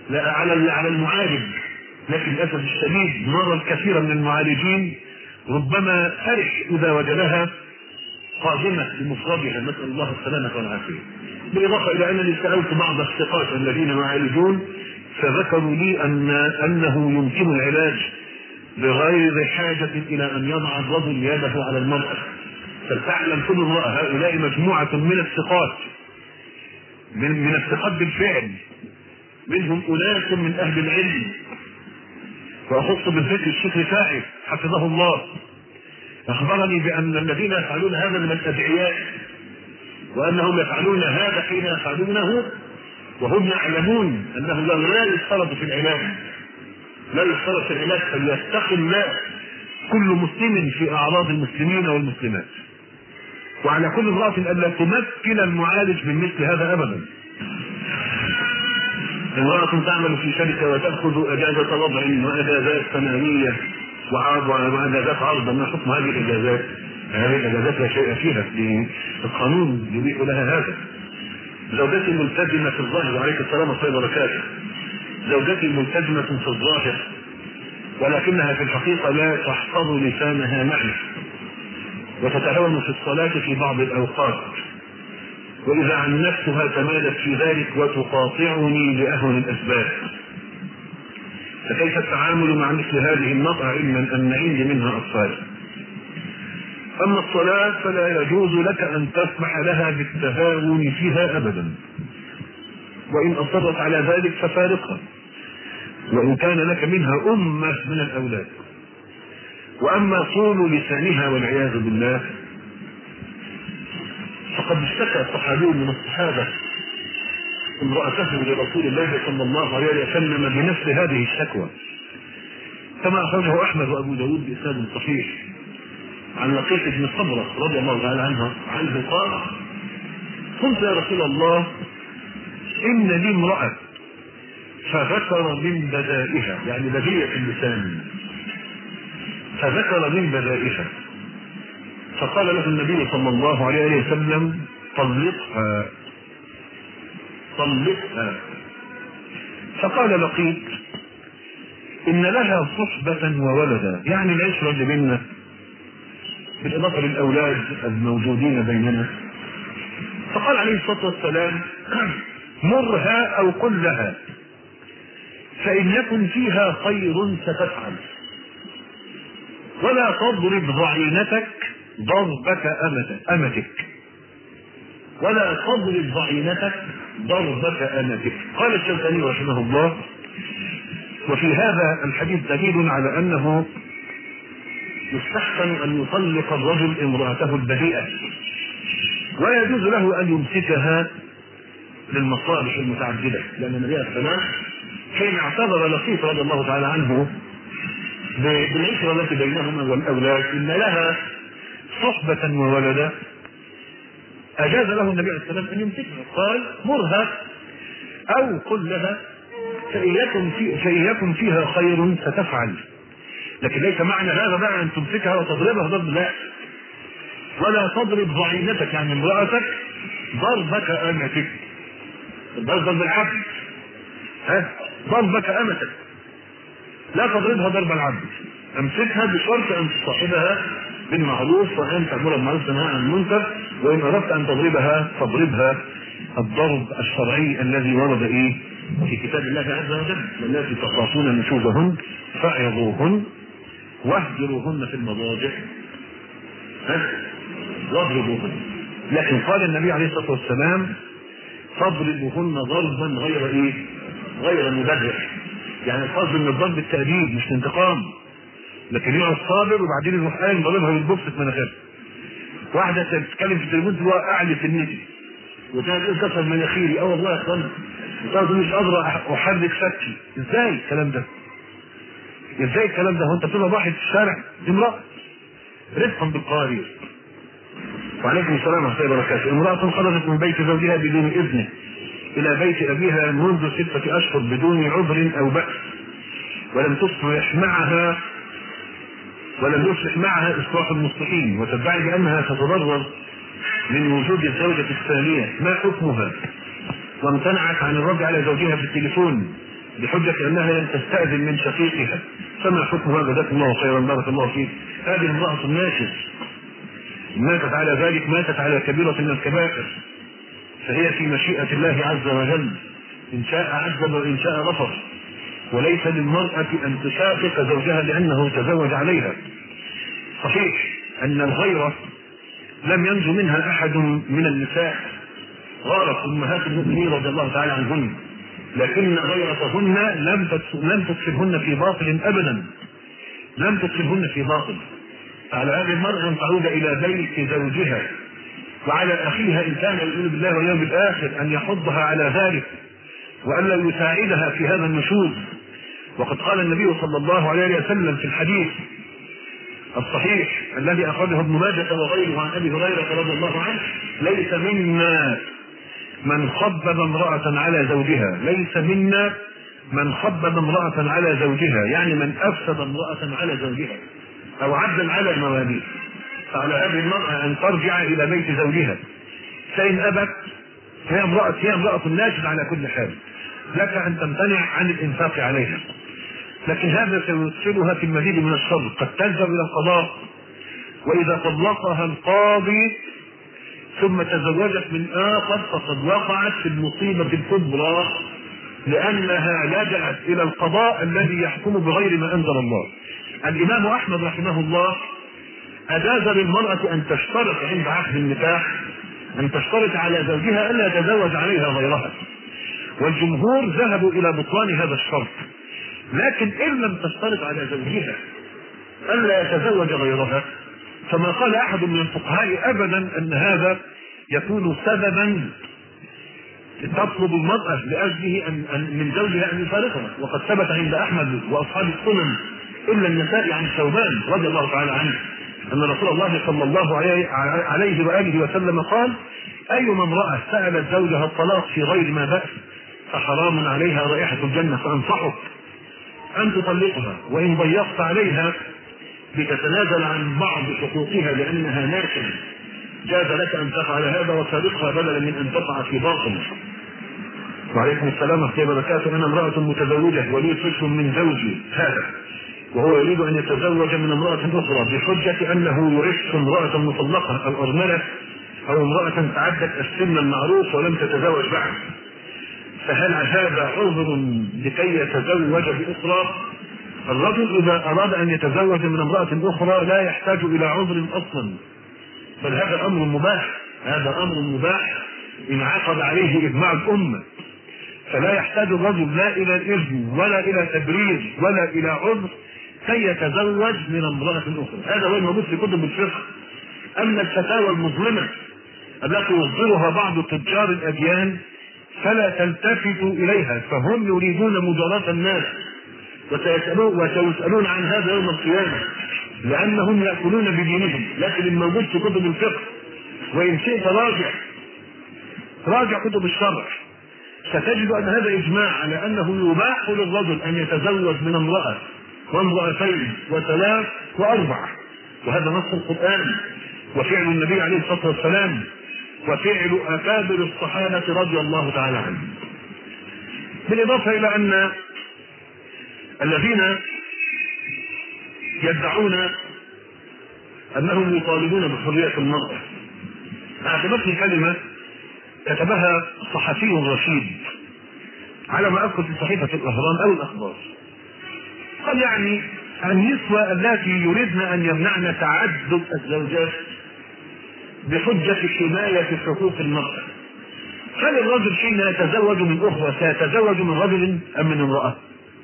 لا على المعالج. لكن للاسف الشديد نرى الكثير من المعالجين ربما فرح اذا وجدها قادمه بمفردها، نسال الله السلامه والعافيه. بالاضافه الى انني سالت بعض الثقات الذين يعالجون فذكروا لي انه يمكن العلاج بغير حاجه الى ان يضع الرجل يده على المراه. فلتعلم كل امراه هؤلاء مجموعه من الثقات، من الثقات بالفعل، منهم اناس من اهل العلم، واخص بالذكر الشيخ رفاعي حفظه الله اخبرني بان الذين يفعلون هذا من الادعياء، وانهم يفعلون هذا حين يفعلونه وهم يعلمون انه لا يشترط في العلاج، لا يشترط في العلاج، فليتقي الله كل مسلم في اعراض المسلمين والمسلمات. وعلى كل امرأة الا تمكن المعالج من مثل هذا ابدا. امرأة تعمل في شركة وتأخذ اجازة وضع واجازات سنوية واجازات عرض، ما حكم هذه الاجازات؟ هذه الاجازات لا شيء فيها، القانون يبيح لها هذا. زوجتي ملتزمة في الظاهر، وعليك السلام ورحمة الله وبركاته، زوجتي ملتزمة في الظاهر ولكنها في الحقيقة لا تحفظ لسانها معي، وتتهاون في الصلاة في بعض الأوقات، وإذا عنفتها تمالت في ذلك وتقاطعني لأهون الأسباب. فكيف التعامل مع مثل هذه المرأة علما أن عندي منها أطفال؟ أما الصلاة فلا يجوز لك أن تسمح لها بالتهاون فيها أبدا، وإن أصرت على ذلك ففارقها، وإن كان لك منها أمة من الأولاد. وأما طول لسانها والعياذ بالله فقد اشتكى صحابي من الصحابة امرأته لرسول الله صلى الله عليه وسلم بنفس هذه الشكوى، كما أخرجه أحمد وأبو داود بإسناد صحيح عن لقيط بن صبرة رضي الله تعالى عنه قال: قلت يا رسول الله إن لي امرأة فذكر من بدائها، يعني بدية اللسان، فذكر من بدائها، فقال له النبي صلى الله عليه وسلم: طلقها طلقها. فقال لقيط: إن لها صحبة وولدا، يعني العشرة اللي بيننا بالإضافة للأولاد الموجودين بيننا. فقال عليه الصلاة والسلام: مرها أو قل لها، فإن يكن فيها خير ستفعل، ولا تضرب ضعينتك ضربك أمتك، ولا تضرب ضعينتك ضربك أمتك. قال الشوكاني رحمه الله: وفي هذا الحديث دليل على أنه يستحسن أن يطلق الرجل امرأته البريئة، ويجوز له أن يمسكها للمصالح المتعددة، لأن النبي عليه السلام حين اعتذر لقيط رضي الله تعالى عنه بالعشرة التي بينهما والأولاد إن لها صحبة وولدا، أجاز له النبي عليه السلام أن يمسكها، قال: مرها أو قل لها فإن يكن فيها خير ستفعل. لكن ليس معنى هذا بقى أن تمسكها وتضربها ضرب، لا. ولا تضرب ضعينتك، يعني امرأتك، ضربك أمتك، ضرب العبد، ضربك أمتك، لا تضربها ضرب العبد. امسكها بشرط أن تصاحبها بالمعروف، وأن تأمر بالمعروف وتنهى عن المنكر، وإن أردت أن تضربها فاضربها الضرب الشرعي الذي ورد في كتاب الله عز وجل: واللاتي تخافون نشوزهن فاعظوهن واهجروهن في المضاجع واضربوهن. لكن قال النبي عليه الصلاة والسلام: فاضربوهن ضربا غير مبرح، يعني القصد من الضرب التأديب مش الانتقام، لكن يقعد صابر وبعدين يروح قايم ضربها بالبوكس في مناخيرها. واحدة تتكلم في التليفون تقول أعلى في النتي وتقول كسر مناخيري، والله يا اخوان وتقول مش قادرة أحرك فكي. ازاي الكلام ده؟ ازاي الكلام ده؟ وانت بتبقى واحد في الشارع، دي امرأة رفقا بالقوارير. وعليكم السلام ورحمة الله وبركاته. امرأة خرجت من بيت زوجها بدون إذنه إلى بيت أبيها منذ 6 أشهر بدون عذر أو بأس، ولم يصلح معها إصلاح المصلحين، وتدعي بأنها تتضرر من وجود الزوجة الثانية. ما حكمها؟ وامتنعت عن الرد على زوجها بالتليفون بحجة أنها لم تستأذن من شقيقها، فما حكم هذا؟ جزاك الله خيرا، بارك الله فيك. هذه امرأة ناشز ماتت على ذلك، ماتت على كبيرة من الكبائر، فهي في مشيئة الله عز وجل، إن شاء عذب وإن شاء غفر، وليس للمرأة أن تشاقق زوجها لأنه تزوج عليها. صحيح أن الغيرة لم ينجو منها أحد من النساء، غارت أمهات المؤمنين رضي الله تعالى عنهن، لكن غيرتهن لم تدخلهن في باطل أبدا، لم تدخلهن في باطل. على هذه المرأة أن تعود إلى بيت زوجها، وعلى أخيها إن كان يؤمن بالله واليوم الآخر أن يحضها على ذلك، وألا يساعدها في هذا النشوز. وقد قال النبي صلى الله عليه وسلم في الحديث الصحيح الذي أخرجه ابن ماجه وغيره عن أبي هريرة رضي الله عنه: ليس منا من خبب امرأة على زوجها، ليس منا من خبب امرأة على زوجها، يعني من أفسد امرأة على زوجها أو عدل على المواليد. فعلى هذه المرأة أن ترجع إلى بيت زوجها، فإن أبت هي امرأة ناشز على كل حال، لك أن تمتنع عن الإنفاق عليها، لكن هذا سيدخلها في المزيد من الشر، قد تلجأ إلى القضاء. وإذا طلقها القاضي ثم تزوجت من آخر فقد وقعت في المصيبة الكبرى، لأنها لجأت إلى القضاء الذي يحكم بغير ما أنزل الله. الإمام أحمد رحمه الله أجاز للمرأة أن تشترط عند عقد النكاح، أن تشترط على زوجها ألا يتزوج عليها غيرها، والجمهور ذهبوا إلى بطلان هذا الشرط. لكن إن لم تشترط على زوجها ألا يتزوج غيرها، فما قال أحد من الفقهاء أبدا أن هذا يكون سببا تطلب المرأة لأجله من زوجها أن يفارقها. وقد ثبت عند أحمد وأصحاب السنن إلا النسائي عن ثوبان رضي الله تعالى عنه أن رسول الله صلى الله عليه وآله وسلم قال: أيما امرأة سألت زوجها الطلاق في غير ما بأس فحرام عليها رائحة الجنة، فأنصحك أن تطلقها، وإن ضيقت عليها لتتنازل عن بعض حقوقها لأنها ناشزة جاز لك أن تفعل هذا وتفارقها بدلا من أن تقع في باطل. وعليكم السلام ورحمة الله وبركاته. أنا امرأة متزوجة ولي طفل من زوجي هذا، وهو يريد أن يتزوج من امرأة أخرى بحجة أنه يعف امرأة مطلقة أو أرملة أو امرأة تعدت السن المعروف ولم تتزوج بعد، فهل هذا عذر لكي يتزوج بأخرى؟ الرجل إذا أراد أن يتزوج من امرأة أخرى لا يحتاج إلى عذر أصلا، بل هذا أمر مباح، هذا أمر مباح إن عقد عليه إجماع الأمة، فلا يحتاج الرجل لا إلى الإذن ولا إلى تبرير ولا إلى عذر كي يتزوج من امرأة أخرى. هذا هو الموجود في كتب الفقه. أما الفتاوى المظلمة التي يصدرها بعض تجار الأديان فلا تلتفتوا إليها، فهم يريدون مجاراة الناس وسيسألون عن هذا يوم القيامة، لأنهم يأكلون بدينهم. لكن الموجود في كتب الفقه، وإن شئت راجع كتب الشرع، ستجد أن هذا إجماع على أنه يباح للرجل أن يتزوج من امرأة وامرأتين وثلاث وأربع، وهذا نص القرآن وفعل النبي عليه الصلاة والسلام وفعل أكابر الصحابة رضي الله تعالى عنهم. بالإضافة إلى أن الذين يدعون أنهم يطالبون بحرية المرأة، أعجبتني كلمة كتبها صحفي رشيد على ما أذكر في صحيفة الأهرام أو الأخبار، قال يعني النسوة التي يريدن أن يمنعن تعدد الزوجات بحجة حماية حقوق المرأة، هل الرجل حين يتزوج من أخرى سيتزوج من رجل أم من امرأة؟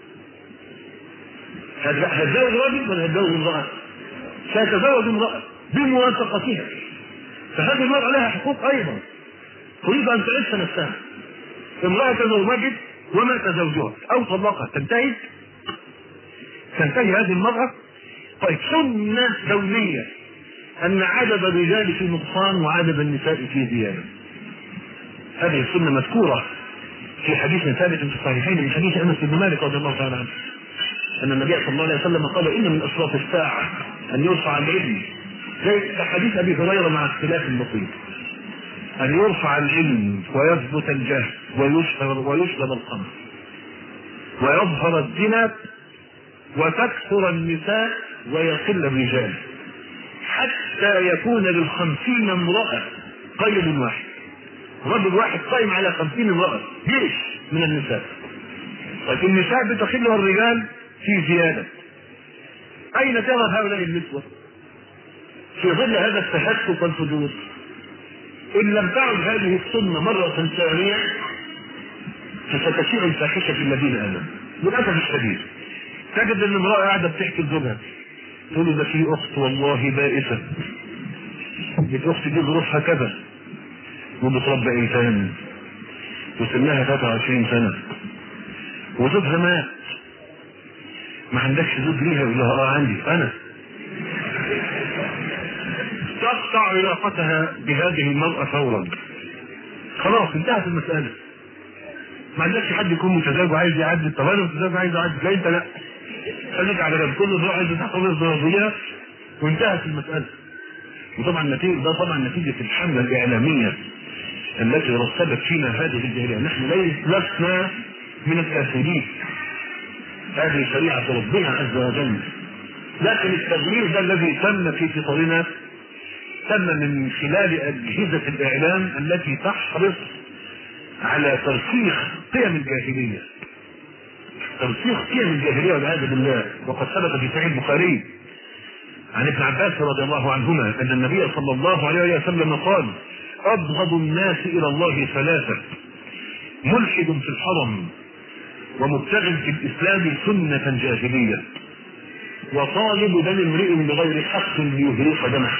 هتزوج رجل ولا هتزوج امرأة؟ سيتزوج امرأة بموافقتها، فهذه المرأة لها حقوق أيضا، تريد أن تعيش نفسها. امرأة تزوجت ومات زوجها أو طلقها، تنتهي هذه المرأة. طيب سنة دولية أن عدد الرجال في نقصان وعدد النساء في زيادة، هذه السنة مذكورة في حديث ثابت في الصحيحين من حديث أنس بن مالك رضي الله تعالى عنه أن النبي صلى الله عليه وسلم قال: إن من أشراط الساعة أن يرفع العلم، زي حديث أبي هريرة مع اختلاف النصيب، أن يرفع العلم ويثبت الجهل ويشرب الخمر. ويظهر الزنا وتكثر النساء ويقل الرجال، حتى يكون ل50 امرأة قيد واحد، رجل واحد قائم على 50 امرأة، جيش من النساء. لكن النساء بتخلها الرجال في زيادة. أين تذهب هؤلاء النسوة في ظل هذا التهتك والفجور؟ إن لم تعد هذه السنة مرة ثانية فستشيع الفاحشة في الذين آمنوا. للأسف الشديد تجد أن امرأة قاعدة بتحكي لزوجها تقول له ده في أخت والله بائسة، الأخت دي ظروفها كذا وبتربى إيتام وسنها 23 سنة وزوجها مات، ما عندكش زوج ليها؟ يقول لها عندي أنا. تقطع علاقتها بهذه المرأة فورا، خلاص انتهت المسألة. ما عندكش حد يكون متزوج وعايز يعدي، طب انا متزوج عايز اعدي، لا انت لا، خليك على جنب، كل ذو عايز تحفظ الزوجية وانتهت المسألة. وطبعا ده طبعا نتيجة الحملة الإعلامية التي رسبت فينا هذه الجاهلية. نحن لسنا من الكافرين، هذه شريعة ربنا عز وجل، لكن التغيير ده الذي تم في فطرنا تم من خلال أجهزة الإعلام التي تحرص على ترسيخ قيم الجاهلية، ترسيخ قيم الجاهلية والعياذ بالله. وقد ثبت في صحيح البخاري عن ابن عباس رضي الله عنهما أن النبي صلى الله عليه وسلم قال: أبغض الناس إلى الله ثلاثة: ملحد في الحرم، ومبتغ في الإسلام سنة جاهلية، وطالب دم امرئ بغير حق ليهرق دمه.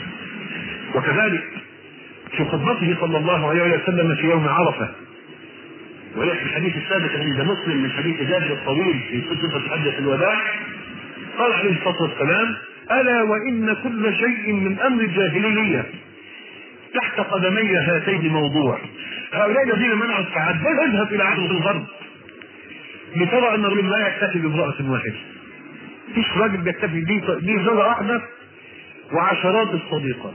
وكذلك في خطبته صلى الله عليه وسلم في يوم عرفة، ويحكي الحديث الثابت عند مسلم من حديث جابر الطويل في قصة حجة الوداع، قال عليه الصلاة والسلام: ألا وإن كل شيء من أمر الجاهلية تحت قدمي هاتين موضوع. هؤلاء الذين منعوا التعدد اذهب إلى عرض الغرب لترى أن الرجل لا يكتفي بامرأة واحدة، فيش راجل بيكتفي به زوجة واحدة وعشرات الصديقات.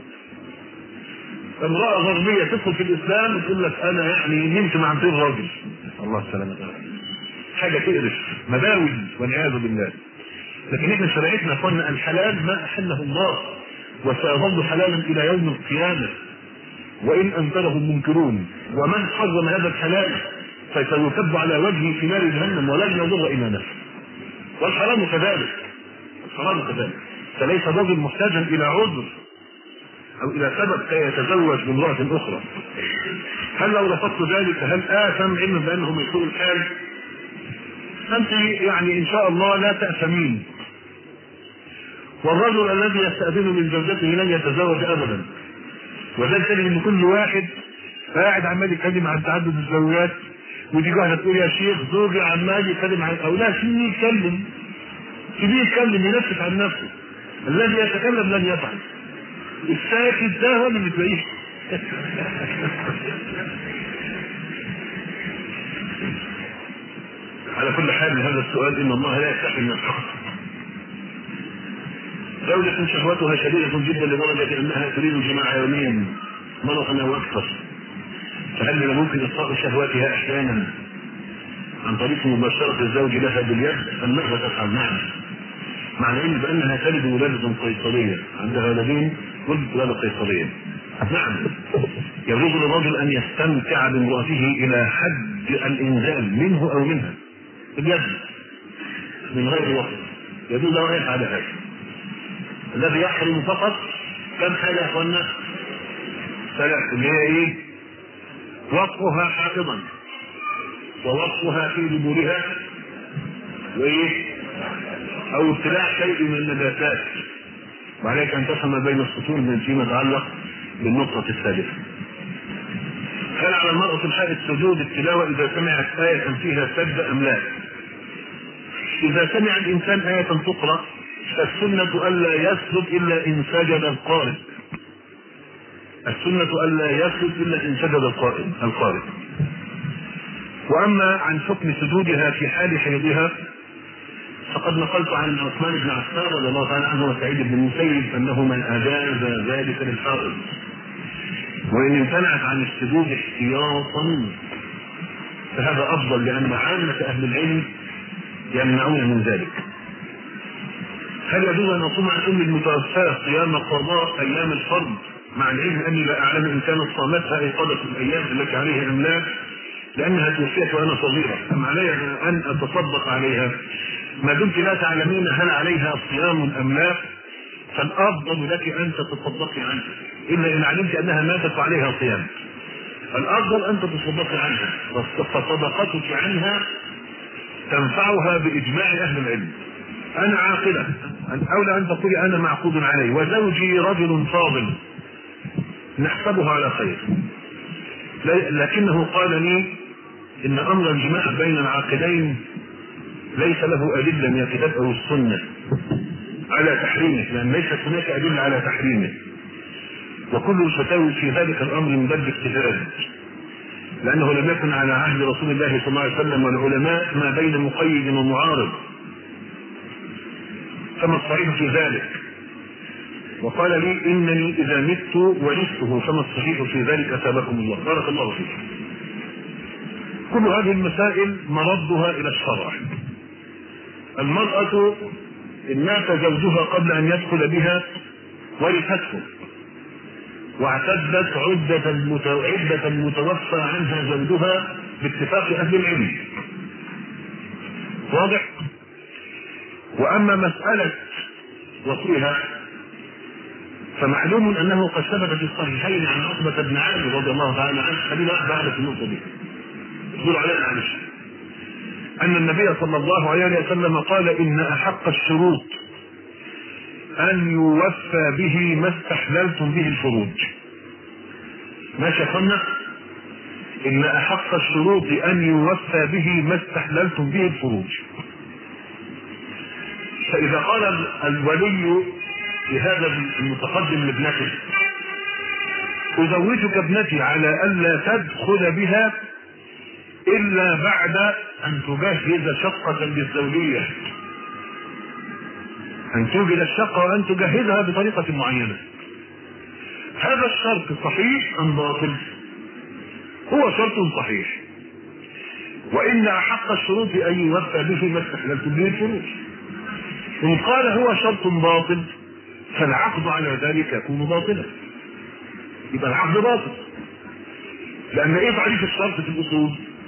امرأة غربية تدخل في الإسلام وتقول لك أنا يعني نمت مع 200 راجل، الله السلامة، حاجة تقرف، مداول والعياذ بالله. لكن احنا شريعتنا قلنا الحلال ما أحله الله وسيظل حلالا إلى يوم القيامة وإن أنكره المنكرون، ومن حرم هذا الحلال فسيكب على وجهه في نار جهنم ولن يضر إلا نفسه. والحرام كذلك، الحرام كذلك، فليس الرجل محتاجا إلى عذر أو إلى سبب كي يتزوج بامرأة أخرى. هل لو رفضت ذلك هل آثم علما بأنه من سوء الحال؟ أنت يعني إن شاء الله لا تأثمين. والرجل الذي يستأذن من زوجته لن يتزوج أبدا، وذلك ان كل واحد قاعد عمال يتكلم عن تعدد الزوجات، ودي واحده تقول يا شيخ زوجي عمال يتكلم عن، او لا في يتكلم ينفس عن نفسه، الذي يتكلم لن يفعل، الساكت ده هو اللي بتلاقيه. على كل حال هذا السؤال ان الله لا يستحي من الحق. زوجة شهوتها شديدة جدا لدرجة انها تريد الجماع يوميا مرة او اكثر، فهل من الممكن اطفاء شهواتها احيانا عن طريق مباشرة الزوج لها باليد ام ماذا تفعل؟ نعم، مع العلم بانها تلد ولادة قيصرية، عندها ولدين ولادة قيصرية. نعم، يجوز للرجل ان يستمتع بامرأته الى حد الانزال منه او منها باليد من غير وقت، يجوز له ان يفعل هذا. الذي يحرم فقط كم حاجة يا اخوانا؟ ثلاث، اللي هي ايه؟ وطئها حائضا، ووطئها في دبرها، وايه؟ او ابتلاع شيء من النباتات. وعليك ان تفهم بين السطور من فيما يتعلق بالنقطة الثالثة. هل على المرأة الحائض سجود التلاوة اذا سمعت آية فيها سجد ام لا؟ اذا سمع الانسان آية تقرأ فالسنة ألا يسجد إلا إن سجد القارئ. السنة ألا يسجد إلا إن سجد القارئ. وأما عن حكم سجودها في حال حيضها فقد نقلت عن عثمان بن عفان رضي الله تعالى عنه وسعيد بن المسيب أنه من أجاز ذلك للحائض، وإن امتنعت عن السجود احتياطا فهذا أفضل، لأن عامة أهل العلم يمنعون من ذلك. هل يجوز ان اصوم عن ام المتوفاه صيام قضاء ايام الفرض مع العلم اني لا اعلم ان كانت صامتها ايقظت الايام التي عليها ام لا، لانها توفيت وانا صغيره، ام علي ان اتصدق عليها؟ ما دمت لا تعلمين هل عليها صيام ام لا فالافضل لك ان تتصدقي عنها، الا ان علمت انها ماتت وعليها صيام. الافضل ان تتصدقي عنها، فصدقتك عنها تنفعها باجماع اهل العلم. انا عاقله، الاولى ان تقولي انا معقود علي وزوجي رجل فاضل نحسبه على خير، لكنه قال لي ان امر الجماع بين العاقلين ليس له ادله من الكتاب او السنه على تحريمه، لان ليست هناك ادله على تحريمه، وكل الفتاوي في ذلك الامر من باب الاجتهاد، لانه لم يكن على عهد رسول الله صلى الله عليه وسلم والعلماء ما بين مقيد ومعارض، فما الصحيح في ذلك؟ وقال لي انني اذا مت ورثته، فما الصحيح في ذلك؟ اثابكم الله، بارك الله فيك. كل هذه المسائل مردها الى الشرع. المرأة إن مات زوجها قبل ان يدخل بها ورثته واعتدت عدة المتوفى عنها زوجها باتفاق اهل العلم، واضح؟ واما مسألة وصيها فمعلوم انه قد ثبت في الصحيحين عن عقبة بن عامر رضي الله تعالى عنه، خلينا اعرف النقطة دي اصبروا عليها معلش، ان النبي صلى الله عليه وسلم قال ان احق الشروط ان يوفى به ما استحللتم به الفروج. ماشي يا اخوانا؟ ان احق الشروط ان يوفى به ما استحللتم به الفروج. فاذا قال الولي لهذا المتقدم لابنته ازوجك ابنتي على الا تدخل بها الا بعد ان تجهز شقة للزوجية، ان توجد الشقة وان تجهزها بطريقة معينة، هذا الشرط صحيح ام باطل؟ هو شرط صحيح، وان احق الشروط ان يوفى به ما استحللتم به الفروج. ان قال هو شرط باطل فالعقد على ذلك يكون باطلا، يبقى العقد باطل، لان ايه تعريف الشرط في الاصول؟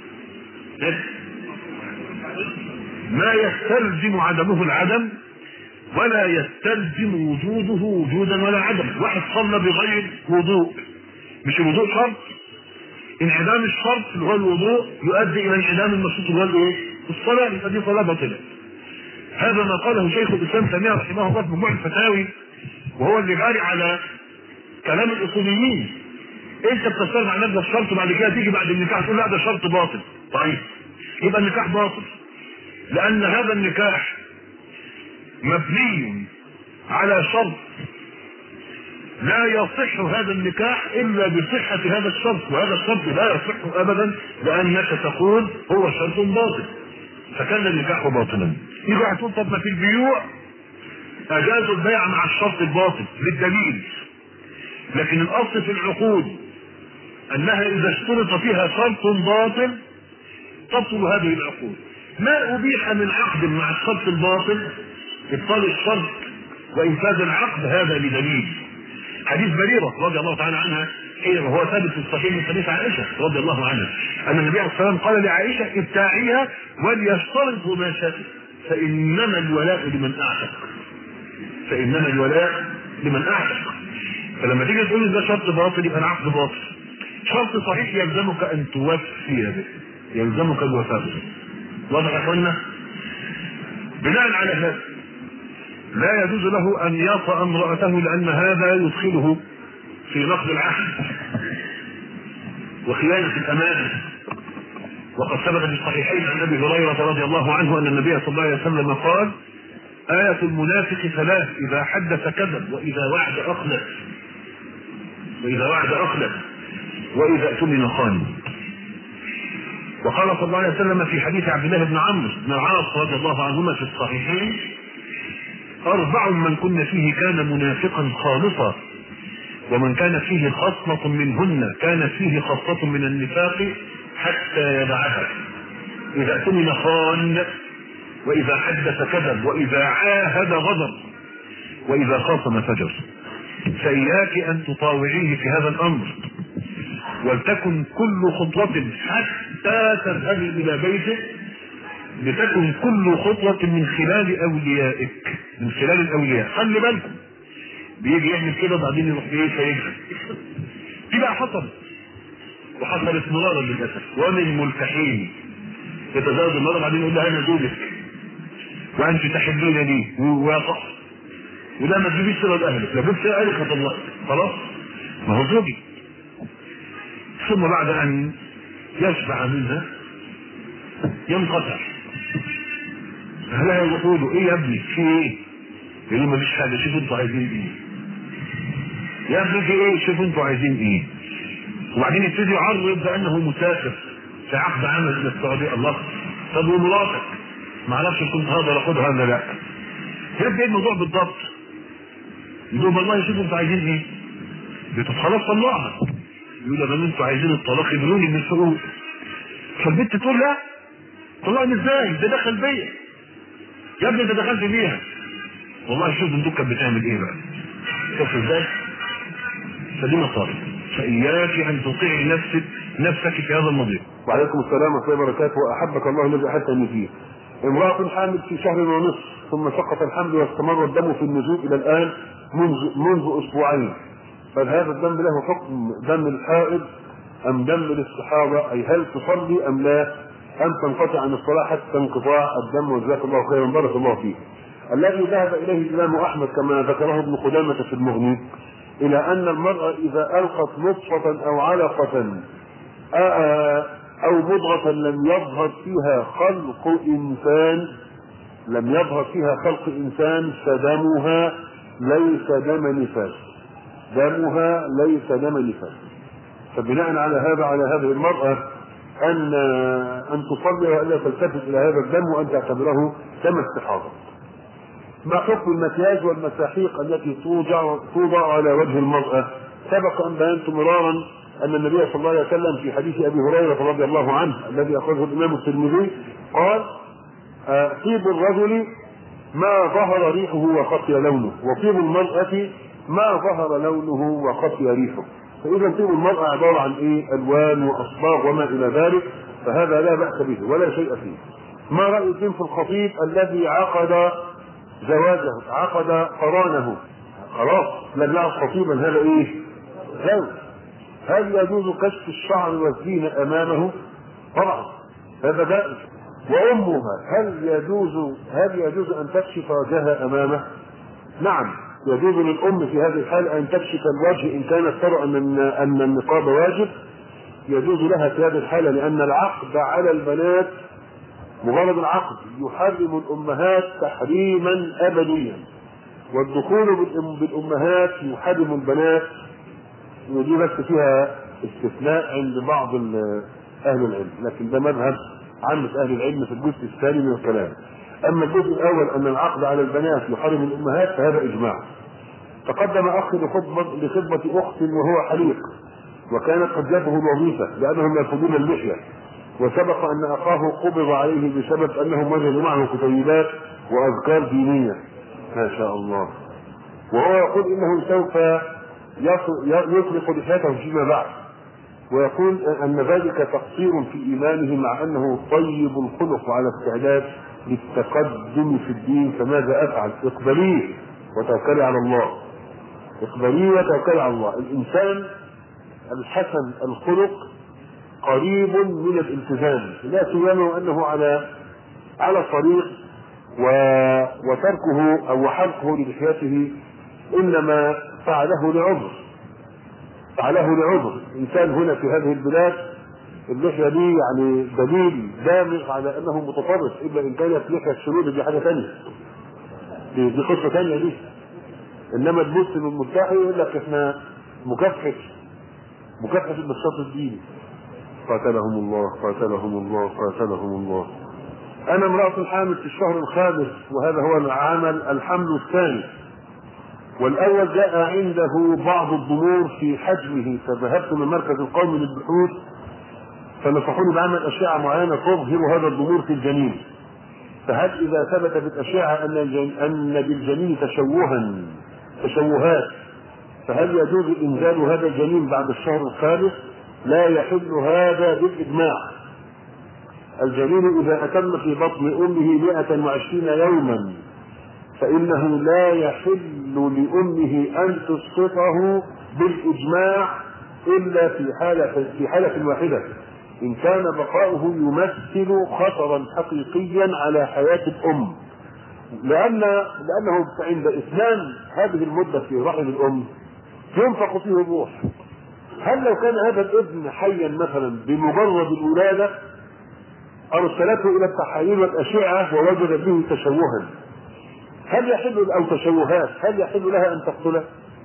ما يستلزم عدمه العدم ولا يستلزم وجوده وجودا ولا عدم. واحد صلى بغير وضوء، مش الوضوء شرط؟ انعدام الشرط اللي هو الوضوء يؤدي الى انعدام المشروط اللي هو الايه؟ الصلاه، يبقى دي صلاه باطله. هذا ما قاله شيخ الاسلام تيميه رحمه الله في مجموع الفتاوي، وهو اللي جاري على كلام الاصوليين. انت بتستلزم على نفسك الشرط بعد كده تيجي بعد النكاح تقول لا ده شرط باطل، طيب يبقى النكاح باطل، لان هذا النكاح مبني على شرط لا يصح هذا النكاح الا بصحة هذا الشرط، وهذا الشرط لا يصح ابدا لانك تقول هو شرط باطل، فكان النكاح باطلا. يبقى هتقول طب ما في البيوع اجازوا البيع مع الشرط الباطل بالدليل، لكن الاصل في العقود انها اذا اشترط فيها شرط باطل تبطل هذه العقود. ما ابيح من عقد مع الشرط الباطل ابطال الشرط وانفاذ العقد هذا بدليل. حديث بريرة رضي الله تعالى عنها وهو ثابت في الصحيح من حديث عائشة رضي الله عنها ان النبي عليه الصلاة والسلام قال لعائشة ابتاعيها وليشترط ما شاء فانما الولاء لمن اعتق، فانما الولاء لمن اعتق. فلما تيجي تقول ده شرط باطل يبقى العقد باطل. شرط صحيح يلزمك ان توفي به، يلزمك الوفاء به. واضح يا اخوانا؟ بناء على هذا لا يجوز له ان يطأ امرأته لان هذا يدخله في نقض العهد وخيانة الامانة. وقد ثبت في الصحيحين عن ابي هريرة رضي الله عنه ان النبي صلى الله عليه وسلم قال: آية المنافق ثلاث: إذا حدث كذب، وإذا وعد أخلف، وإذا اؤتمن خان. وقال صلى الله عليه وسلم في حديث عبد الله بن عمرو بن العاص رضي الله عنهما في الصحيحين: 4 من كن فيه كان منافقا خالصا، ومن كان فيه خصلة منهن كان فيه خصلة من النفاق حتى يدعها: إذا اؤتمن خان، وإذا حدث كذب، وإذا عاهد غدر، وإذا خاصم فجر. فإياك أن تطاوعيه في هذا الأمر، ولتكن كل خطوة حتى تذهبي إلى بيته لتكن كل خطوة من خلال أوليائك، من خلال الأولياء. خلي بالكم بيجي يعمل كده بعدين يروح ايه فيجري. دي بقى وحصلت مرارا للأسف، ومن ملتحين يتزوج المرأة بعدين يقول لها أنا زوجك وأنت تحبين لي ويقع، وده ما تجيبيش سيرة لأهلك، لا جبت سيرة أهلك هطلقك خلاص، ما هو زوجي. ثم بعد أن يشبع منها ينقطع. أهلها يقولوا إيه يا ابني في إيه؟ يقولوا مفيش حاجة، شوفوا أنتوا عايزين إيه؟ يا ابني في إيه؟ شوفوا أنتوا عايزين إيه؟ وبعدين يبتدي يعرض بأنه مسافر في عقد عمل إلى السعودية. الله، طب ومراتك؟ معرفش كنت هقدر أخدها ولا لأ. يبدأ الموضوع بالضبط. يقولوا والله شوفوا أنتوا عايزين إيه؟ طب خلاص طلعها. يقول يا بني أنتوا عايزين الطلاق يبنوني من الشروط. فالبنت تقول لا، طلعني إزاي؟ ده دخل بيا. يا ابني أنت دخلت بيها. والله شوف انتوا كانت بتعمل ايه بقى. شوف ازاي؟ فدي مصاري. فإياك أن تطيعي نفسك في هذا المضيق.
وعليكم السلام ورحمة الله وبركاته. وأحبك الله الذي أحببتني فيه. امرأة حامل في شهر ونصف ثم سقط الحمل واستمر الدم في النزول إلى الآن منذ أسبوعين. فهذا الدم له حكم دم الحائض أم دم الاستحاضة؟ أي هل تصلي أم لا؟ أم تنقطع عن الصلاة حتى انقطاع الدم؟ وجزاك الله خيرا بارك الله فيه. الذي ذهب إليه الإمام أحمد كما ذكره ابن قدامة في المغني إلى أن المرأة إذا ألقت نطفة أو علقة أو مضغة لم يظهر فيها خلق إنسان فدمها ليس دم نفاس. فبناء على هذه المرأة أن تصلي وألا تلتفت إلى هذا الدم وأن تعتبره دم استحاضة. ما حكم المكياج والمساحيق التي توضع على وجه المرأة؟ سبق أن بينت مرارا أن النبي صلى الله عليه وسلم في حديث أبي هريرة رضي الله عنه الذي أخرجه الإمام الترمذي قال: طيب الرجل ما ظهر ريحه وخفي لونه، وطيب المرأة ما ظهر لونه وخفي ريحه. فإذا طيب المرأة عبارة عن إيه؟ ألوان وأصباغ وما إلى ذلك، فهذا لا بأس به ولا شيء فيه. ما رأيكم في الخطيب الذي عقد زواجه، عقد قرانه، خلاص لم يعد خطيبا، هذا ايه؟ زوج. هل يجوز كشف الشعر والزينة امامه؟ طبعا هذا جائز. وامها هل يجوز ان تكشف وجهها امامه؟ نعم يجوز للام في هذه الحالة ان تكشف الوجه ان كانت ترى ان النقاب واجب، يجوز لها في هذه الحالة، لان العقد على البنات مجرد العقد يحرم الامهات تحريما ابديا، والدخول بالامهات يحرم البنات، ودي بس فيها استثناء عند بعض اهل العلم، لكن ده مذهب عامة اهل العلم في الجزء الثاني من الكلام. اما الجزء الاول ان العقد على البنات يحرم الامهات فهذا اجماع. تقدم اخ لخطبة اخت وهو حليق، وكانت حجته الوظيفة لانهم يرفضون اللحية، وسبق ان اخاه قبض عليه بسبب انهم وجدوا معه كتيبات واذكار دينيه. ما شاء الله. وهو يقول انه سوف يطلق لحيته فيما بعد، ويقول ان ذلك تقصير في ايمانه مع انه طيب الخلق وعلى استعداد للتقدم في الدين، فماذا افعل؟ اقبليه وتوكلي على الله. الانسان الحسن الخلق قريب من الالتزام، لا سيما انه على طريق، وتركه او حرقه للحياته انما فعله لعذر. انسان هنا في هذه البلاد اللحيه دي يعني دليل دامغ على انه متطرف، الا ان كانت لحيه الشرور دي حاجه ثانيه، دي قصه ثانيه دي. انما المسلم الملتحي يقول لك احنا مكافحه النشاط الديني. قاتلهم الله. انا امرأة حامل في الشهر الخامس، وهذا هو العمل الحمل الثاني، والاول جاء عنده بعض الضمور في حجمه، فذهبت من المركز القومي للبحوث فنصحوني بعمل اشعة معينة تظهر هذا الضمور في الجنين، فهل إذا ثبت بالأشعة أن بالجنين تشوهات فهل يجوز إنزال هذا الجنين بعد الشهر الخامس؟ لا يحل هذا بالإجماع. الجنين إذا أتم في بطن أمه 120 يوما فإنه لا يحل لأمه أن تسقطه بالإجماع إلا في حالة واحدة، إن كان بقاؤه يمثل خطرا حقيقيا على حياة الأم، لأنه عند إتمام هذه المدة في رحم الأم ينفق فيه الروح. هل لو كان هذا الابن حيا مثلا بمجرد الولادة أرسلته إلى التحاليل والأشعة ووجد به تشوها، هل يحل أو تشوهات هل يحل لها أن تقتله؟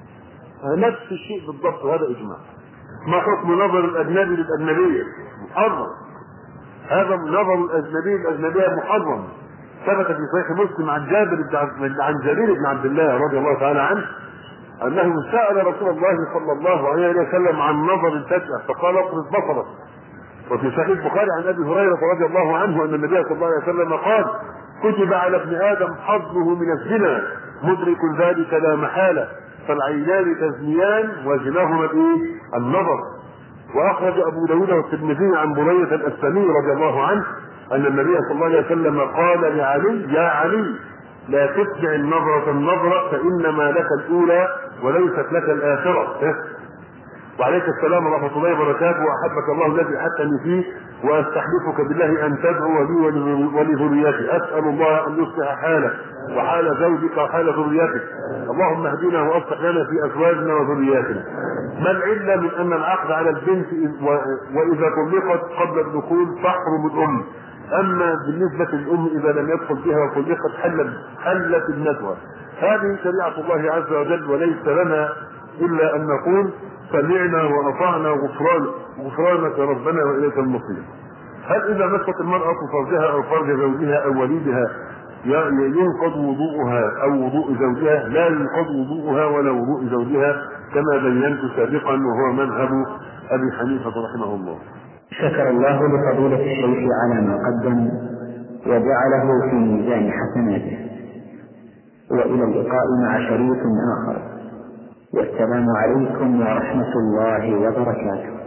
نفس الشيء بالضبط، وهذا إجماع. ما حكم نظر الأجنبي للأجنبية؟ محرم. هذا نظر الأجنبي للأجنبية محرم. ثبت في صحيح مسلم عن جابر بن عبد الله رضي الله تعالى عنه أنه سأل رسول الله صلى الله عليه وسلم عن نظر الفتاة فقال اطرد بصرك. وفي صحيح البخاري عن أبي هريرة رضي الله عنه أن النبي صلى الله عليه وسلم قال كتب على ابن آدم حظه من الزنا مدرك ذلك لا محالة، فالعينان تزنيان وزناهما النظر. وأخرج أبو داود والترمذي عن بريدة الأسلمي رضي الله عنه أن النبي صلى الله عليه وسلم قال لعلي يا علي لا تتبع النظرة فإنما لك الأولى وليست لك الآخرة. وعليك السلام ورحمة الله وبركاته، وأحبك الله الذي أحبني فيه، وأستحلفك بالله أن تدعو لي ولذريتي. أسأل الله أن يصلح حالك وحال زوجك وحال ذريتك. اللهم اهدنا وأصلح لنا في أزواجنا وذرياتنا. ما العلة من أن العقد على البنت وإذا طلقت قبل الدخول تحرم الأم، أما بالنسبة للأم إذا لم يدخل بها وطلقت حلت ابنتها؟ هذه شريعة الله عز وجل، وليس لنا إلا أن نقول سمعنا وأطعنا غفرانك ربنا وإليك المصير. هل إذا مست المرأة فرجها أو فرج زوجها أو وليدها ينقض وضوءها أو وضوء زوجها؟ لا ينقض وضوءها ولا وضوء زوجها كما بينت سابقا، وهو مذهب أبي حنيفة رحمه الله.
شكر الله لفضيلة الشيخ على ما قدم وجعله في ميزان حسناته، وإلى اللقاء مع شريط آخر، والسلام عليكم ورحمة الله وبركاته.